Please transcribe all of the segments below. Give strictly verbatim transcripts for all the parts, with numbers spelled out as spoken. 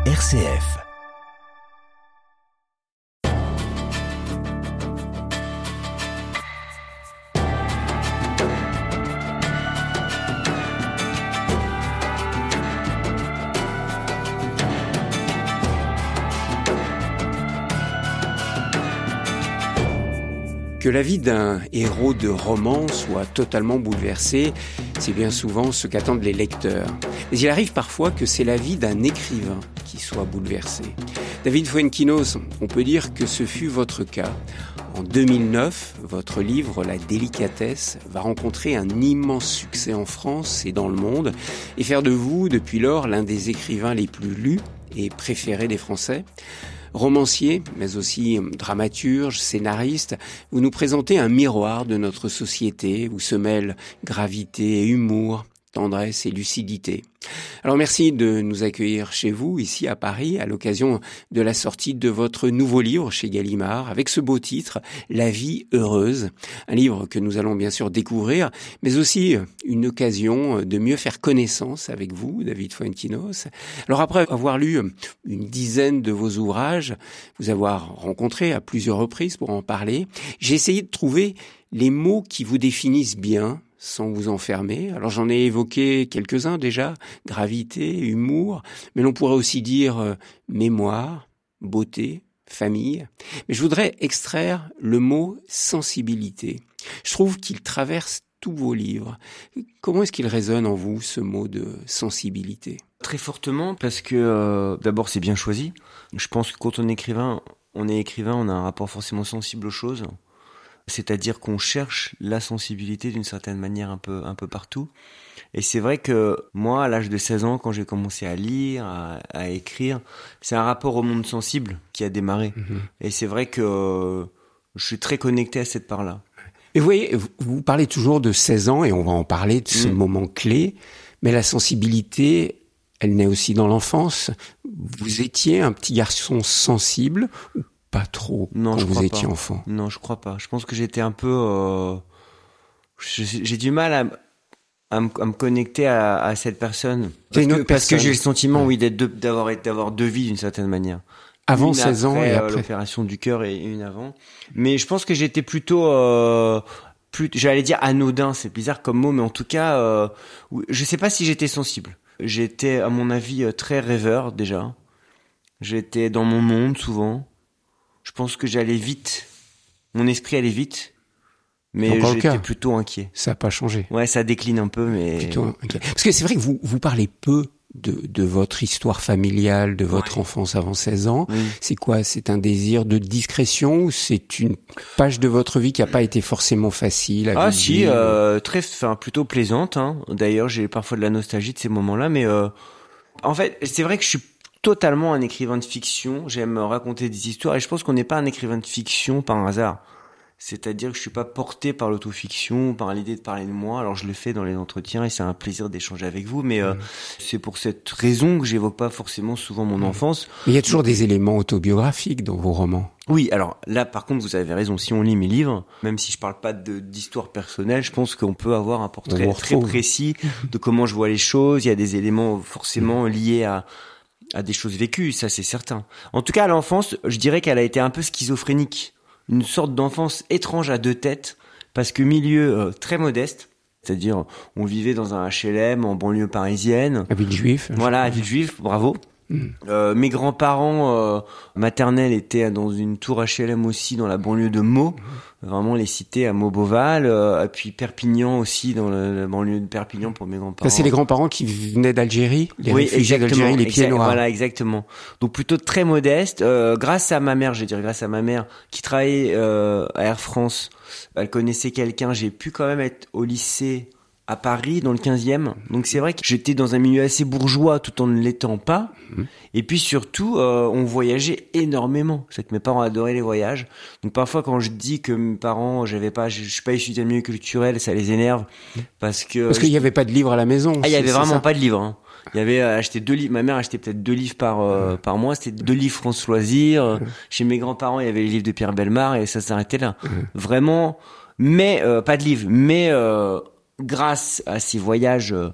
R C F. Que la vie d'un héros de roman soit totalement bouleversée, c'est bien souvent ce qu'attendent les lecteurs. Mais il arrive parfois que c'est la vie d'un écrivain qui soit bouleversée. David Fuenquinos, on peut dire que ce fut votre cas. En deux mille neuf, votre livre « La délicatesse » va rencontrer un immense succès en France et dans le monde et faire de vous, depuis lors, l'un des écrivains les plus lus et préférés des Français. Romancier, mais aussi dramaturge, scénariste, vous nous présentez un miroir de notre société où se mêlent gravité et humour, tendresse et lucidité. Alors merci de nous accueillir chez vous, ici à Paris, à l'occasion de la sortie de votre nouveau livre chez Gallimard, avec ce beau titre, La vie heureuse. Un livre que nous allons bien sûr découvrir, mais aussi une occasion de mieux faire connaissance avec vous, David Fuenquinos. Alors après avoir lu une dizaine de vos ouvrages, vous avoir rencontré à plusieurs reprises pour en parler, j'ai essayé de trouver les mots qui vous définissent bien, sans vous enfermer. Alors j'en ai évoqué quelques-uns déjà, gravité, humour, mais l'on pourrait aussi dire euh, mémoire, beauté, famille. Mais je voudrais extraire le mot sensibilité. Je trouve qu'il traverse tous vos livres. Comment est-ce qu'il résonne en vous, ce mot de sensibilité ? Très fortement, parce que euh, d'abord c'est bien choisi. Je pense que quand on est écrivain, on est écrivain, on a un rapport forcément sensible aux choses. C'est-à-dire qu'on cherche la sensibilité d'une certaine manière un peu, un peu partout. Et c'est vrai que moi, à l'âge de seize ans, quand j'ai commencé à lire, à, à écrire, c'est un rapport au monde sensible qui a démarré. Mmh. Et c'est vrai que euh, je suis très connecté à cette part-là. Et vous voyez, vous parlez toujours de seize ans, et on va en parler de ce mmh. moment clé, mais la sensibilité, elle naît aussi dans l'enfance. Vous étiez un petit garçon sensible, pas trop non, quand vous étiez pas. enfant. Non, je crois pas. Je pense que j'étais un peu... Euh, j'ai, j'ai du mal à, à, me, à me connecter à, à cette personne. Parce, que, parce que j'ai le sentiment, ouais. oui, d'être deux, d'avoir, d'avoir deux vies d'une certaine manière. Avant une seize ans après, et après. Euh, l'opération du cœur et une avant. Mais je pense que j'étais plutôt... Euh, plus, j'allais dire anodin, c'est bizarre comme mot, mais en tout cas, euh, je sais pas si j'étais sensible. J'étais, à mon avis, très rêveur déjà. J'étais dans mon monde souvent. Je pense que j'allais vite. Mon esprit allait vite. Mais j'étais plutôt inquiet. Ça n'a pas changé. Ouais, ça décline un peu, mais... Plutôt inquiet. Parce que c'est vrai que vous, vous parlez peu de, de votre histoire familiale, de votre ouais. enfance avant seize ans. Oui. C'est quoi ? C'est un désir de discrétion ou c'est une page de votre vie qui n'a pas été forcément facile à Ah vivre, si, euh, très, enfin, plutôt plaisante. Hein. D'ailleurs, j'ai parfois de la nostalgie de ces moments-là, mais... Euh, en fait, c'est vrai que je suis totalement un écrivain de fiction, j'aime raconter des histoires et je pense qu'on n'est pas un écrivain de fiction par hasard. C'est-à-dire que je suis pas porté par l'autofiction, par l'idée de parler de moi. Alors je le fais dans les entretiens et c'est un plaisir d'échanger avec vous, mais euh, mmh. c'est pour cette raison que j'évoque pas forcément souvent mon mmh. enfance. Mais il y a toujours des éléments autobiographiques dans vos romans. Oui, alors là par contre vous avez raison, si on lit mes livres, même si je parle pas de, d'histoire personnelle, je pense qu'on peut avoir un portrait très précis de comment je vois les choses. Il y a des éléments forcément liés à à des choses vécues, ça c'est certain. En tout cas, à l'enfance, je dirais qu'elle a été un peu schizophrénique. Une sorte d'enfance étrange à deux têtes, parce que milieu euh, très modeste, c'est-à-dire on vivait dans un H L M en banlieue parisienne. À Villejuif. Voilà, à Villejuif, bravo. Mmh. Euh, mes grands-parents euh, maternels étaient dans une tour H L M aussi dans la banlieue de Meaux, mmh. vraiment les cités à Meaux-Beauval, euh, et puis Perpignan aussi dans la, la banlieue de Perpignan pour mes grands-parents. Ça, c'est les grands-parents qui venaient d'Algérie, les oui, réfugiés d'Algérie, les pieds exact, noirs. Voilà, exactement. Donc plutôt très modeste. Euh, grâce à ma mère, je vais dire grâce à ma mère qui travaillait euh, à Air France, elle connaissait quelqu'un. J'ai pu quand même être au lycée à Paris, dans le quinzième. Donc c'est vrai que j'étais dans un milieu assez bourgeois tout en ne l'étant pas. Mmh. Et puis surtout, euh, on voyageait énormément. C'est que mes parents adoraient les voyages. Donc parfois quand je dis que mes parents, j'avais pas, je, je suis pas issu d'un milieu culturel, ça les énerve. Parce que... Parce qu'il y avait pas de livres à la maison. Ah, il y avait vraiment ça. Pas de livres. Hein. Il y avait euh, acheté deux livres. Ma mère achetait peut-être deux livres par euh, mmh. par mois. C'était deux livres France Loisirs. Mmh. Chez mes grands-parents, il y avait les livres de Pierre Bellemare et ça s'arrêtait là. Mmh. Vraiment. Mais, euh, pas de livres. Mais... Euh, grâce à ces voyages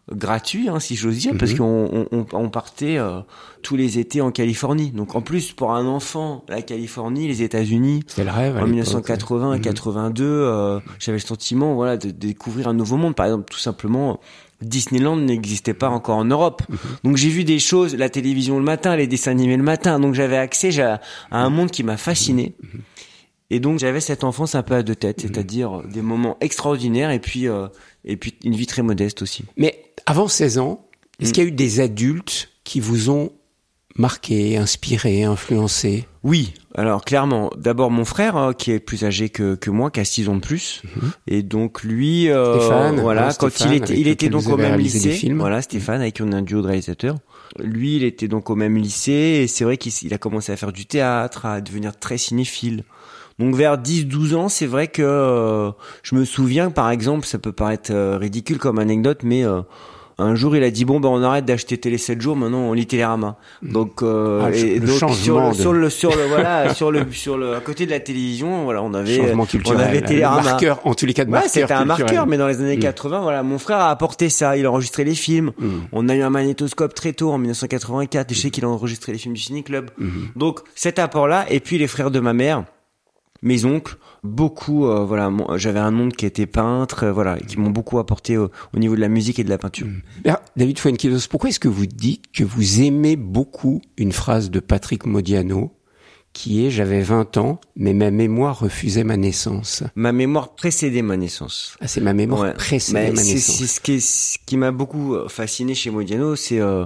gratuit, hein, si j'ose dire, mm-hmm. parce qu'on on, on partait euh, tous les étés en Californie. Donc en plus, pour un enfant, la Californie, les États-Unis, c'était le rêve. En dix-neuf cent quatre-vingts et quatre-vingt-deux, euh, j'avais le sentiment, voilà, de, de découvrir un nouveau monde. Par exemple, tout simplement, Disneyland n'existait pas encore en Europe. Mm-hmm. Donc j'ai vu des choses, la télévision le matin, les dessins animés le matin. Donc j'avais accès à, à un monde qui m'a fasciné. Mm-hmm. Et donc j'avais cette enfance un peu à deux têtes, c'est-à-dire des moments extraordinaires et puis euh, et puis une vie très modeste aussi. Mais avant seize ans, est-ce mmh. qu'il y a eu des adultes qui vous ont marqué, inspiré, influencé ? Oui, alors clairement, d'abord mon frère euh, qui est plus âgé que que moi, qui a six ans de plus, mmh. et donc lui, euh, Stéphane, voilà, hein, quand Stéphane, il était, il était donc au même lycée, voilà, Stéphane, mmh. avec qui on a un duo de réalisateurs. Lui, il était donc au même lycée et c'est vrai qu'il il a commencé à faire du théâtre, à devenir très cinéphile. Donc vers dix douze ans, c'est vrai que euh, je me souviens, par exemple, ça peut paraître euh, ridicule comme anecdote, mais euh, un jour il a dit bon ben on arrête d'acheter Télé sept jours, maintenant on lit Télérama. Donc euh, ah, et le donc sur le, de... sur le sur le voilà sur le sur le à côté de la télévision, voilà, on avait changement culturel, on avait Télérama. Marqueur, en tous les cas de ouais, marqueur. C'était un culturel. marqueur, mais dans les années mmh. quatre-vingts, voilà, mon frère a apporté ça, il a enregistré les films. Mmh. On a eu un magnétoscope très tôt en dix-neuf cent quatre-vingt-quatre, et je sais qu'il a enregistré les films du Ciné Club. Mmh. Donc cet apport là, et puis les frères de ma mère, mes oncles, beaucoup, euh, voilà, mon, j'avais un oncle qui était peintre, euh, voilà, qui m'ont beaucoup apporté au, au niveau de la musique et de la peinture. Alors, David Fuenquinos, pourquoi est-ce que vous dites que vous aimez beaucoup une phrase de Patrick Modiano qui est « J'avais vingt ans, mais ma mémoire refusait ma naissance ». Ma mémoire précédait ma naissance. Ah, c'est ma mémoire ouais. précédait mais ma c'est, naissance. C'est ce qui, est, ce qui m'a beaucoup fasciné chez Modiano, c'est, euh,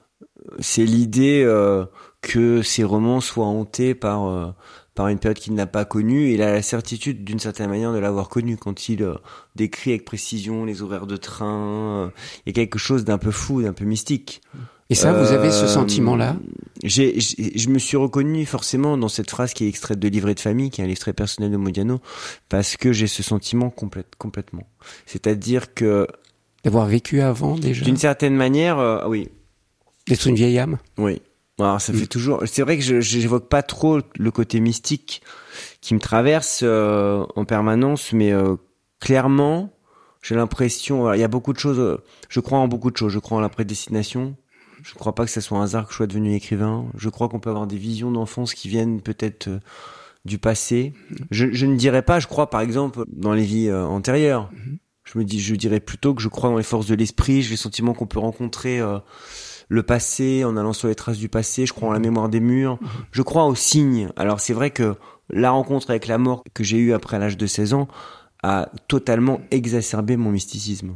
c'est l'idée euh, que ces romans soient hantés par... Euh, par une période qu'il n'a pas connue, il a la certitude d'une certaine manière de l'avoir connue quand il euh, décrit avec précision les horaires de train. Euh, il y a quelque chose d'un peu fou, d'un peu mystique. Et ça, euh, vous avez ce sentiment-là ? j'ai, j'ai, Je me suis reconnu forcément dans cette phrase qui est extraite de Livret de famille, qui est un livret personnel de Modiano, parce que j'ai ce sentiment complète, complètement. C'est-à-dire que... D'avoir vécu avant déjà ? D'une certaine manière, euh, oui. D'être une vieille âme ? Oui. Alors ça fait toujours. C'est vrai que je j'évoque pas trop le côté mystique qui me traverse euh, en permanence, mais euh, clairement, j'ai l'impression. Alors, il y a beaucoup de choses. Euh, je crois en beaucoup de choses. Je crois en la prédestination. Je crois pas que ça soit un hasard que je sois devenu écrivain. Je crois qu'on peut avoir des visions d'enfance qui viennent peut-être euh, du passé. Je, je ne dirais pas. Je crois par exemple dans les vies euh, antérieures. Je me dis, je dirais plutôt que je crois dans les forces de l'esprit. J'ai le sentiment qu'on peut rencontrer. Euh, le passé, en allant sur les traces du passé, je crois en la mémoire des murs, je crois aux signes. Alors c'est vrai que la rencontre avec la mort que j'ai eue après l'âge de seize ans a totalement exacerbé mon mysticisme.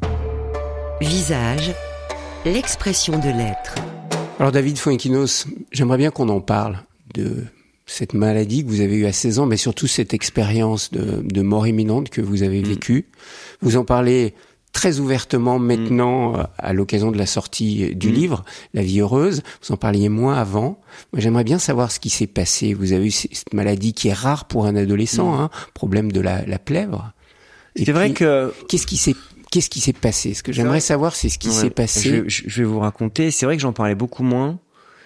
Visage, l'expression de l'être. Alors David Fuenquinos, j'aimerais bien qu'on en parle de cette maladie que vous avez eue à seize ans, mais surtout cette expérience de, de mort imminente que vous avez vécue. Mmh. Vous en parlez très ouvertement maintenant mmh. à l'occasion de la sortie du mmh. livre La vie heureuse. Vous en parliez moins avant. Moi, j'aimerais bien savoir ce qui s'est passé. Vous avez eu cette maladie qui est rare pour un adolescent, mmh. hein, problème de la, la plèvre. Et c'est puis, vrai que qu'est-ce qui s'est qu'est-ce qui s'est passé ? Ce que j'aimerais savoir, c'est ce qui ouais, s'est passé. Je, je vais vous raconter. C'est vrai que j'en parlais beaucoup moins.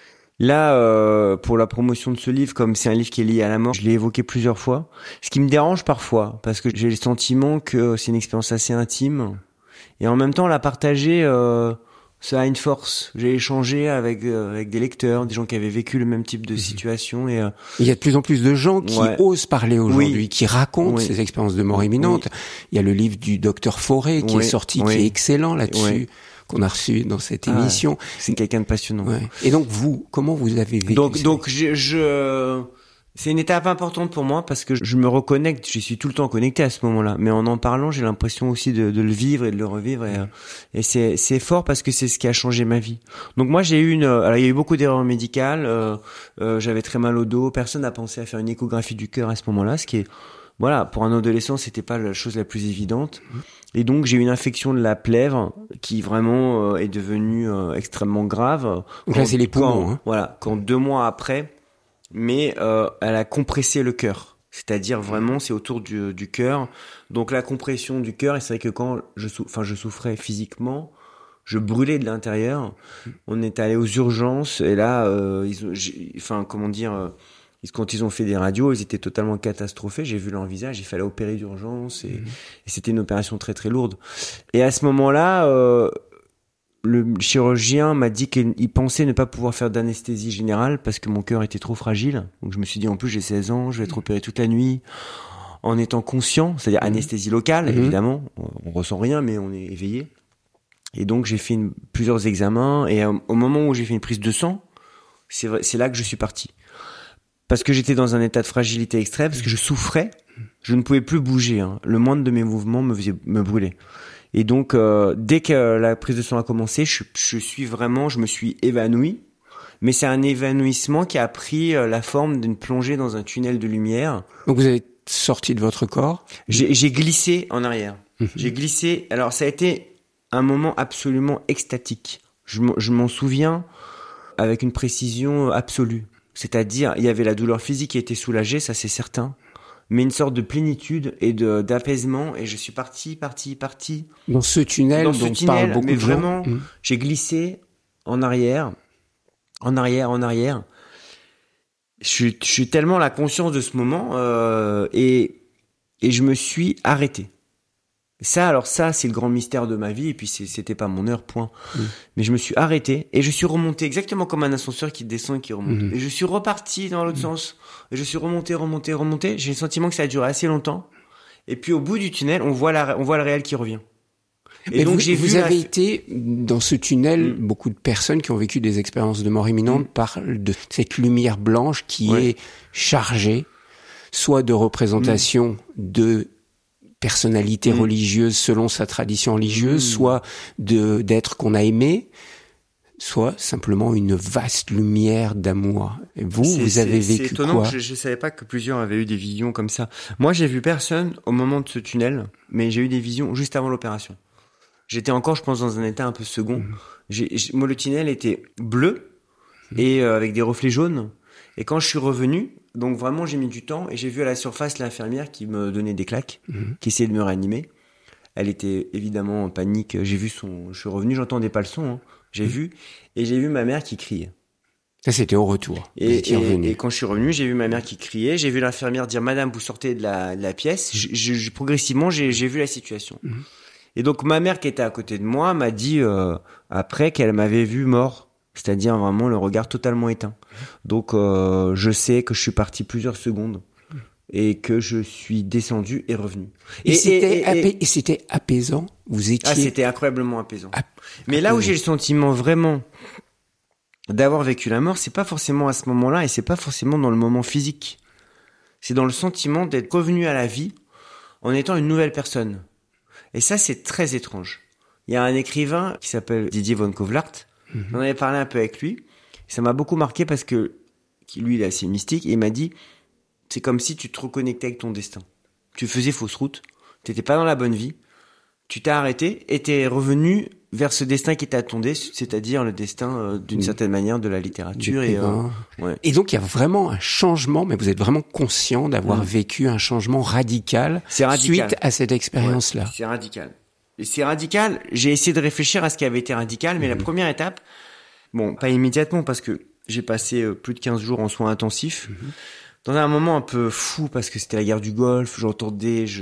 Là, euh, pour la promotion de ce livre, comme c'est un livre qui est lié à la mort, je l'ai évoqué plusieurs fois. Ce qui me dérange parfois, parce que j'ai le sentiment que c'est une expérience assez intime. Et en même temps, la partager, euh, ça a une force. J'ai échangé avec euh, avec des lecteurs, des gens qui avaient vécu le même type de situation. Et euh, il y a de plus en plus de gens qui ouais. osent parler aujourd'hui, oui. qui racontent oui. ces expériences de mort imminente. Oui. Il y a le livre du docteur Fauré qui oui. est sorti, oui. qui est excellent là-dessus, oui. qu'on a reçu dans cette ah, émission. C'est quelqu'un de passionnant. Ouais. Et donc vous, comment vous avez vécu Donc ça donc je, je c'est une étape importante pour moi parce que je me reconnecte, j'y suis tout le temps connecté à ce moment-là. Mais en en parlant, j'ai l'impression aussi de, de le vivre et de le revivre. Et, et c'est, c'est fort parce que c'est ce qui a changé ma vie. Donc moi, j'ai eu une... Alors, il y a eu beaucoup d'erreurs médicales. Euh, euh, j'avais très mal au dos. Personne n'a pensé à faire une échographie du cœur à ce moment-là, ce qui est... Voilà, pour un adolescent, c'était pas la chose la plus évidente. Et donc, j'ai eu une infection de la plèvre qui vraiment euh, est devenue euh, extrêmement grave. Donc là, c'est les poumons. Quand, hein. Voilà, quand deux mois après... mais euh, elle a compressé le cœur. C'est-à-dire vraiment, c'est autour du, du cœur. Donc la compression du cœur, et c'est vrai que quand je, sou- enfin, je souffrais physiquement, je brûlais de l'intérieur. On est allé aux urgences, et là, euh, ils ont, j'ai, enfin, comment dire, euh, quand ils ont fait des radios, ils étaient totalement catastrophés. J'ai vu leur visage, il fallait opérer d'urgence, et, mmh. et c'était une opération très très lourde. Et à ce moment-là, euh, le chirurgien m'a dit qu'il pensait ne pas pouvoir faire d'anesthésie générale parce que mon cœur était trop fragile. Donc je me suis dit, en plus j'ai seize ans, je vais être opéré toute la nuit en étant conscient, c'est-à-dire mmh. anesthésie locale, mmh. évidemment. On, on ressent rien, mais on est éveillé. Et donc j'ai fait une, plusieurs examens et euh, au moment où j'ai fait une prise de sang, c'est, vrai, c'est là que je suis parti. Parce que j'étais dans un état de fragilité extrême, parce que je souffrais, je ne pouvais plus bouger. Hein. Le moindre de mes mouvements me faisait me brûler. Et donc, euh, dès que la prise de sang a commencé, je, je suis vraiment, je me suis évanoui. Mais c'est un évanouissement qui a pris la forme d'une plongée dans un tunnel de lumière. Donc vous avez sorti de votre corps ? J'ai, j'ai glissé en arrière. Mmh. J'ai glissé. Alors ça a été un moment absolument extatique. Je, je m'en souviens avec une précision absolue. C'est-à-dire, il y avait la douleur physique qui était soulagée, ça c'est certain. Mais une sorte de plénitude et de d'apaisement, et je suis parti, parti, parti. Dans ce tunnel dans ce dont tunnel, parlent beaucoup mais de vraiment, gens. Mmh. J'ai glissé en arrière, en arrière, en arrière. Je suis, je suis tellement la conscience de ce moment, euh, et et je me suis arrêté. Ça, alors ça, c'est le grand mystère de ma vie, et puis c'est, c'était pas mon heure, point. Mmh. Mais je me suis arrêté, et je suis remonté exactement comme un ascenseur qui descend et qui remonte. Mmh. Et je suis reparti dans l'autre mmh. sens. Et je suis remonté, remonté, remonté. J'ai le sentiment que ça a duré assez longtemps. Et puis au bout du tunnel, on voit la, on voit le réel qui revient. Et Mais donc vous, j'ai vous vu avez la... été dans ce tunnel, mmh. beaucoup de personnes qui ont vécu des expériences de mort imminente mmh. parlent de cette lumière blanche qui ouais. est chargée, soit de représentation mmh. de personnalité mmh. religieuse selon sa tradition religieuse, mmh. soit de d'être qu'on a aimé, soit simplement une vaste lumière d'amour. Et vous, c'est, vous avez c'est, vécu c'est étonnant, quoi ? Je, je savais pas que plusieurs avaient eu des visions comme ça. Moi, j'ai vu personne au moment de ce tunnel, mais j'ai eu des visions juste avant l'opération. J'étais encore, je pense, dans un état un peu second. Mmh. J'ai, j'ai, moi, le tunnel était bleu mmh. et euh, avec des reflets jaunes. Et quand je suis revenu, donc vraiment j'ai mis du temps et j'ai vu à la surface l'infirmière qui me donnait des claques, mmh. qui essayait de me réanimer. Elle était évidemment en panique. J'ai vu son, je suis revenu, j'entendais pas le son, hein. J'ai mmh. vu et j'ai vu ma mère qui criait. Ça c'était au retour. Et, et, et quand je suis revenu, j'ai vu ma mère qui criait. J'ai vu l'infirmière dire Madame, vous sortez de la, de la pièce. Je, je, progressivement, j'ai, j'ai vu la situation. Mmh. Et donc ma mère qui était à côté de moi m'a dit euh, après qu'elle m'avait vu mort. C'est-à-dire vraiment le regard totalement éteint. Donc euh, je sais que je suis parti plusieurs secondes et que je suis descendu et revenu. Et, et, c'était, et, et, apais- et c'était apaisant. Vous étiez. Ah, c'était incroyablement apaisant. Ap- Mais apaisant. Là où j'ai le sentiment vraiment d'avoir vécu la mort, c'est pas forcément à ce moment-là et c'est pas forcément dans le moment physique. C'est dans le sentiment d'être revenu à la vie en étant une nouvelle personne. Et ça, c'est très étrange. Il y a un écrivain qui s'appelle Didier von Kovlart. Mmh. J'en avais parlé un peu avec lui. Ça m'a beaucoup marqué parce que lui, il est assez mystique et il m'a dit c'est comme si tu te reconnectais avec ton destin. Tu faisais fausse route, t'étais pas dans la bonne vie, tu t'es arrêté et t'es revenu vers ce destin qui t'attendait, c'est-à-dire le destin euh, d'une mmh. certaine manière de la littérature. Et, euh, ouais. et donc il y a vraiment un changement, mais vous êtes vraiment conscient d'avoir mmh. vécu un changement radical, c'est radical suite à cette expérience-là. Ouais, c'est radical. Et c'est radical. J'ai essayé de réfléchir à ce qui avait été radical, mais mmh. la première étape, bon, pas immédiatement parce que j'ai passé euh, plus de quinze jours en soins intensifs, mmh. dans un moment un peu fou parce que c'était la guerre du Golfe. J'entendais, je...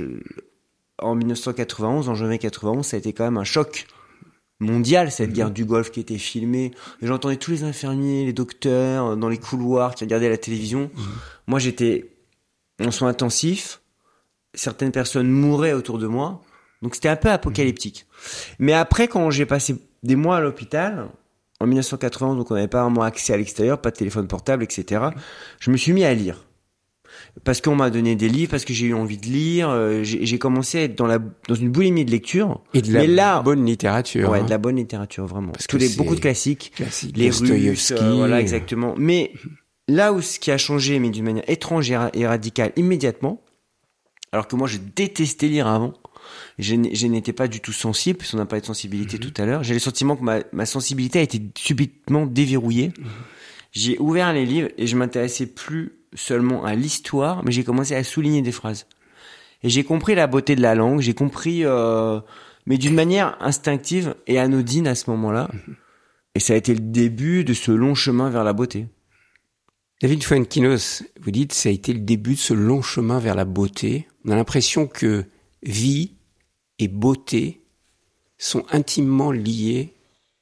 en dix-neuf cent quatre-vingt-onze, en janvier quatre-vingt-onze, ça a été quand même un choc mondial cette mmh. guerre du Golfe qui était filmée. Et j'entendais tous les infirmiers, les docteurs dans les couloirs qui regardaient la télévision. Mmh. Moi, j'étais en soins intensifs. Certaines personnes mouraient autour de moi. Donc c'était un peu apocalyptique. Mais après, quand j'ai passé des mois à l'hôpital, en dix-neuf cent quatre-vingt, donc on n'avait pas vraiment accès à l'extérieur, pas de téléphone portable, et cetera. Je me suis mis à lire. Parce qu'on m'a donné des livres, parce que j'ai eu envie de lire. Euh, j'ai, j'ai commencé à être dans, la, dans une boulimie de lecture. Et de la Mais là, bonne littérature. Ouais, hein. de la bonne littérature, vraiment. Parce que que les, beaucoup de classiques. Classique, les Russes, euh, voilà, exactement. Mais là où ce qui a changé, mais d'une manière étrange et radicale, immédiatement, alors que moi je détestais lire avant, Je, je n'étais pas du tout sensible, puisqu'on n'a pas de sensibilité mmh. tout à l'heure. J'ai le sentiment que ma, ma sensibilité a été subitement déverrouillée. Mmh. J'ai ouvert les livres et je m'intéressais plus seulement à l'histoire, mais j'ai commencé à souligner des phrases. Et j'ai compris la beauté de la langue, j'ai compris, euh, mais d'une manière instinctive et anodine à ce moment-là. Mmh. Et ça a été le début de ce long chemin vers la beauté. David Fuenquinos, vous dites, ça a été le début de ce long chemin vers la beauté. On a l'impression que vie et beauté sont intimement liés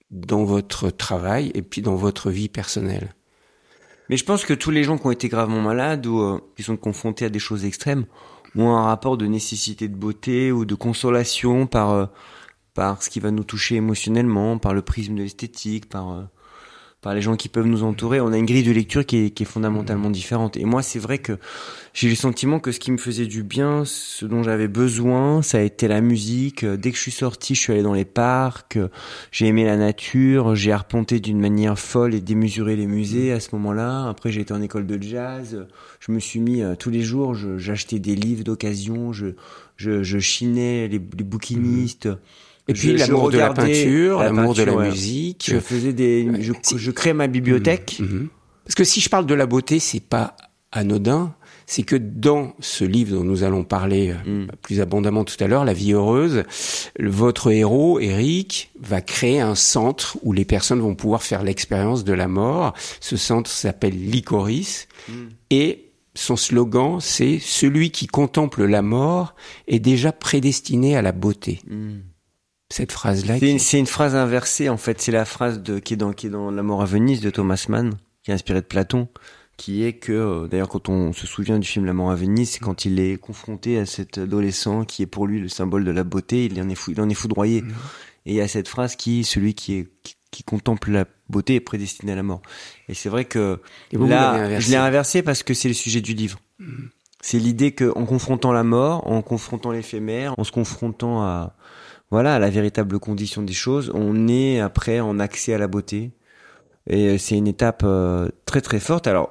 dans votre travail et puis dans votre vie personnelle. Mais je pense que tous les gens qui ont été gravement malades ou euh, qui sont confrontés à des choses extrêmes ont un rapport de nécessité de beauté ou de consolation par euh, par ce qui va nous toucher émotionnellement, par le prisme de l'esthétique, par euh, par les gens qui peuvent nous entourer. On a une grille de lecture qui est, qui est fondamentalement différente. Et moi, c'est vrai que j'ai le sentiment que ce qui me faisait du bien, ce dont j'avais besoin, ça a été la musique. Dès que je suis sorti, je suis allé dans les parcs, j'ai aimé la nature, j'ai arpenté d'une manière folle et démesuré les musées à ce moment-là. Après, j'ai été en école de jazz. Je me suis mis euh, tous les jours, je, j'achetais des livres d'occasion, je, je, je chinais les, les bouquinistes. Et puis je, l'amour je de la peinture, la l'amour peinture, de la ouais. musique. Je faisais des, je, je créais ma bibliothèque. Mmh, mmh. Parce que si je parle de la beauté, c'est pas anodin. C'est que dans ce livre dont nous allons parler mmh. plus abondamment tout à l'heure, La vie heureuse, votre héros, Eric, va créer un centre où les personnes vont pouvoir faire l'expérience de la mort. Ce centre s'appelle Lycoris. Mmh. Et son slogan, c'est « Celui qui contemple la mort est déjà prédestiné à la beauté mmh. ». Cette phrase-là. C'est, qui... une, c'est une phrase inversée, en fait. C'est la phrase de, qui est dans, qui est dans La mort à Venise de Thomas Mann, qui est inspirée de Platon, qui est que, d'ailleurs, quand on se souvient du film La mort à Venise, c'est quand il est confronté à cet adolescent qui est pour lui le symbole de la beauté, il en est, fou, il en est foudroyé. Mmh. Et il y a cette phrase qui, celui qui est, qui, qui contemple la beauté est prédestiné à la mort. Et c'est vrai que, vous, là, je l'ai inversé parce que c'est le sujet du livre. Mmh. C'est l'idée qu'en confrontant la mort, en confrontant l'éphémère, en se confrontant à, voilà, la véritable condition des choses, on est après en accès à la beauté. Et c'est une étape euh, très très forte. Alors,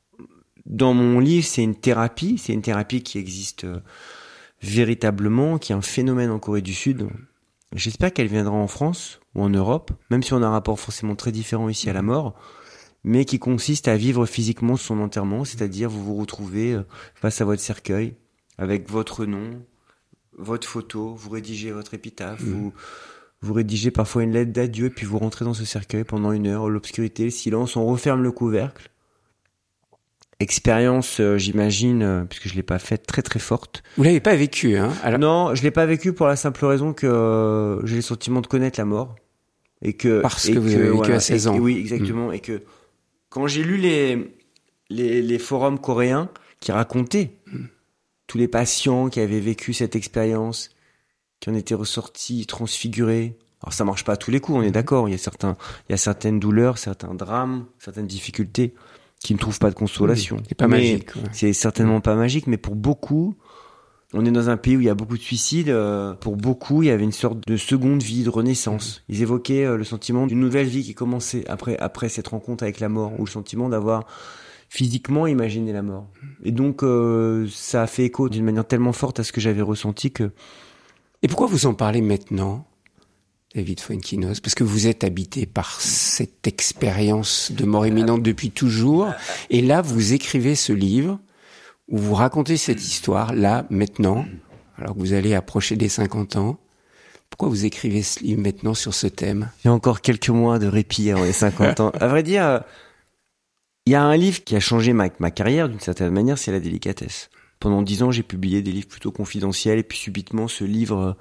dans mon livre, c'est une thérapie, c'est une thérapie qui existe euh, véritablement, qui est un phénomène en Corée du Sud. J'espère qu'elle viendra en France ou en Europe, même si on a un rapport forcément très différent ici à la mort, mais qui consiste à vivre physiquement son enterrement, c'est-à-dire vous vous retrouvez face à votre cercueil, avec votre nom, votre photo, vous rédigez votre épitaphe, mmh. vous, vous rédigez parfois une lettre d'adieu, puis vous rentrez dans ce cercueil pendant une heure, l'obscurité, le silence, on referme le couvercle. Expérience, euh, j'imagine, euh, puisque je l'ai pas faite, très très forte. Vous l'avez pas vécu, hein? Alors... Non, je l'ai pas vécu pour la simple raison que euh, j'ai le sentiment de connaître la mort. Et que, Parce et que vous que, avez vécu voilà, à seize ans. Et, oui, exactement. Mmh. Et que quand j'ai lu les, les, les forums coréens qui racontaient mmh. tous les patients qui avaient vécu cette expérience, qui en étaient ressortis transfigurés. Alors ça marche pas à tous les coups, on est d'accord. Il y a certains, il y a certaines douleurs, certains drames, certaines difficultés qui ne trouvent pas de consolation. Oui, c'est pas mais magique. Ouais. C'est certainement mmh. pas magique, mais pour beaucoup, on est dans un pays où il y a beaucoup de suicides. Euh, pour beaucoup, il y avait une sorte de seconde vie, de renaissance. Ils évoquaient euh, le sentiment d'une nouvelle vie qui commençait après après cette rencontre avec la mort, ou le sentiment d'avoir physiquement imaginé la mort. Et donc, euh, ça a fait écho d'une manière tellement forte à ce que j'avais ressenti que... Et pourquoi vous en parlez maintenant, David Fuenquinos? Parce que vous êtes habité par cette expérience de mort imminente depuis toujours. Et là, vous écrivez ce livre où vous racontez cette histoire, là, maintenant, alors que vous allez approcher des cinquante ans. Pourquoi vous écrivez ce livre maintenant sur ce thème? Il y a encore quelques mois de répit avant les cinquante ans. À vrai dire, il y a un livre qui a changé ma, ma carrière d'une certaine manière, c'est La délicatesse. Pendant dix ans, j'ai publié des livres plutôt confidentiels, et puis subitement, ce livre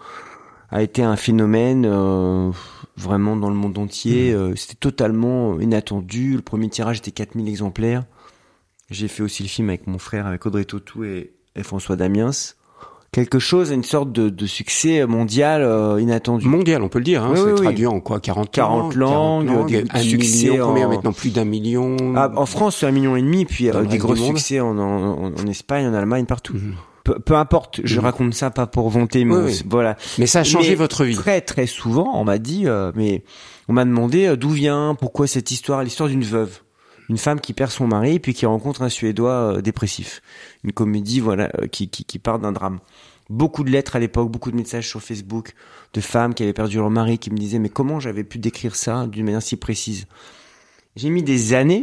a été un phénomène euh, vraiment dans le monde entier. Mmh. Euh, c'était totalement inattendu. Le premier tirage était quatre mille exemplaires. J'ai fait aussi le film avec mon frère, avec Audrey Tautou et, et François Damiens. Quelque chose, une sorte de, de succès mondial euh, inattendu. Mondial, on peut le dire. Hein, oui, c'est oui, traduit oui. en quoi, quarante, quarante langues, quarante langues, des un succès million, combien en... maintenant, plus d'un million. Ah, en France, c'est un million et demi, puis euh, des gros succès en, en, en Espagne, en Allemagne, partout. Mm-hmm. Peu, peu importe, je mmh. raconte ça pas pour vanter, mais oui, oui. voilà. Mais ça a changé mais votre vie. Très très souvent, on m'a dit, euh, mais on m'a demandé euh, d'où vient, pourquoi cette histoire, l'histoire d'une veuve, une femme qui perd son mari puis qui rencontre un Suédois euh, dépressif, une comédie voilà euh, qui, qui qui part d'un drame. Beaucoup de lettres à l'époque, beaucoup de messages sur Facebook de femmes qui avaient perdu leur mari, qui me disaient mais comment j'avais pu décrire ça d'une manière si précise. J'ai mis des années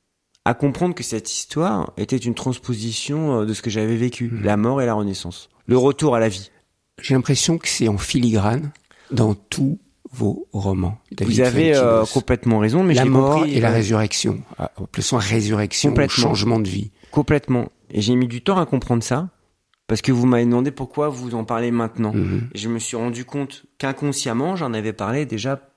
à comprendre que cette histoire était une transposition de ce que j'avais vécu, mmh. la mort et la renaissance, le retour à la vie. J'ai l'impression que c'est en filigrane dans tous vos romans. David Vous avez euh, complètement raison, mais la j'ai mort compris, et la euh, résurrection, appelons résurrection, changement de vie. Complètement. Et j'ai mis du temps à comprendre ça, parce que vous m'avez demandé pourquoi vous en parlez maintenant. Mmh. Et je me suis rendu compte qu'inconsciemment, j'en avais parlé déjà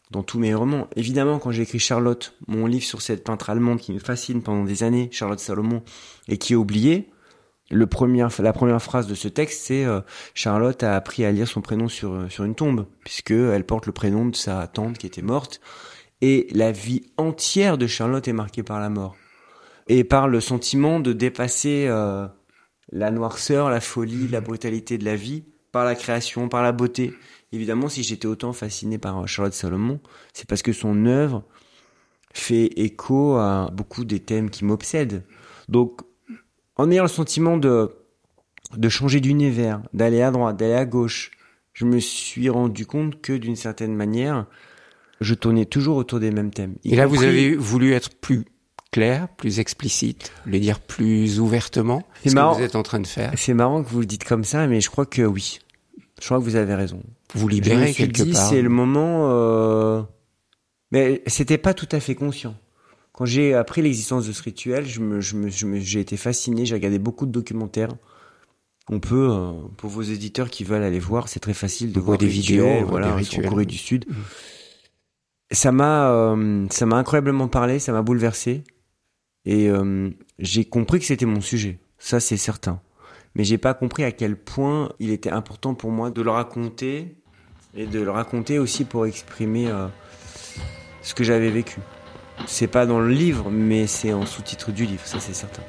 dans tous mes romans. Évidemment, quand j'ai écrit Charlotte, mon livre sur cette peintre allemande qui me fascine pendant des années, Charlotte Salomon, et qui est oubliée, le premier, la première phrase de ce texte, c'est euh, Charlotte a appris à lire son prénom sur sur une tombe, puisque elle porte le prénom de sa tante qui était morte, et la vie entière de Charlotte est marquée par la mort et par le sentiment de dépasser euh, la noirceur, la folie, la brutalité de la vie par la création, par la beauté. Évidemment, si j'étais autant fasciné par Charlotte Salomon, c'est parce que son œuvre fait écho à beaucoup des thèmes qui m'obsèdent. Donc, en ayant le sentiment de, de changer d'univers, d'aller à droite, d'aller à gauche, je me suis rendu compte que d'une certaine manière, je tournais toujours autour des mêmes thèmes. Et là, compris... vous avez voulu être plus clair, plus explicite, le dire plus ouvertement. C'est ce marrant, que vous êtes en train de faire. C'est marrant que vous le dites comme ça, mais je crois que oui. Je crois que vous avez raison. Vous libérez quelque dit, part. C'est le moment, euh... mais c'était pas tout à fait conscient. Quand j'ai appris l'existence de ce rituel, je me, je me, je me, j'ai été fasciné, j'ai regardé beaucoup de documentaires. On peut, euh, pour vos éditeurs qui veulent aller voir, c'est très facile de on voir des rituels, vidéos, voilà, des rituels. En Corée du Sud. Mmh. Ça m'a, euh, ça m'a incroyablement parlé, ça m'a bouleversé, et euh, j'ai compris que c'était mon sujet. Ça, c'est certain. Mais j'ai pas compris à quel point il était important pour moi de le raconter, et de le raconter aussi pour exprimer euh, ce que j'avais vécu. C'est pas dans le livre, mais c'est en sous-titre du livre, ça c'est certain.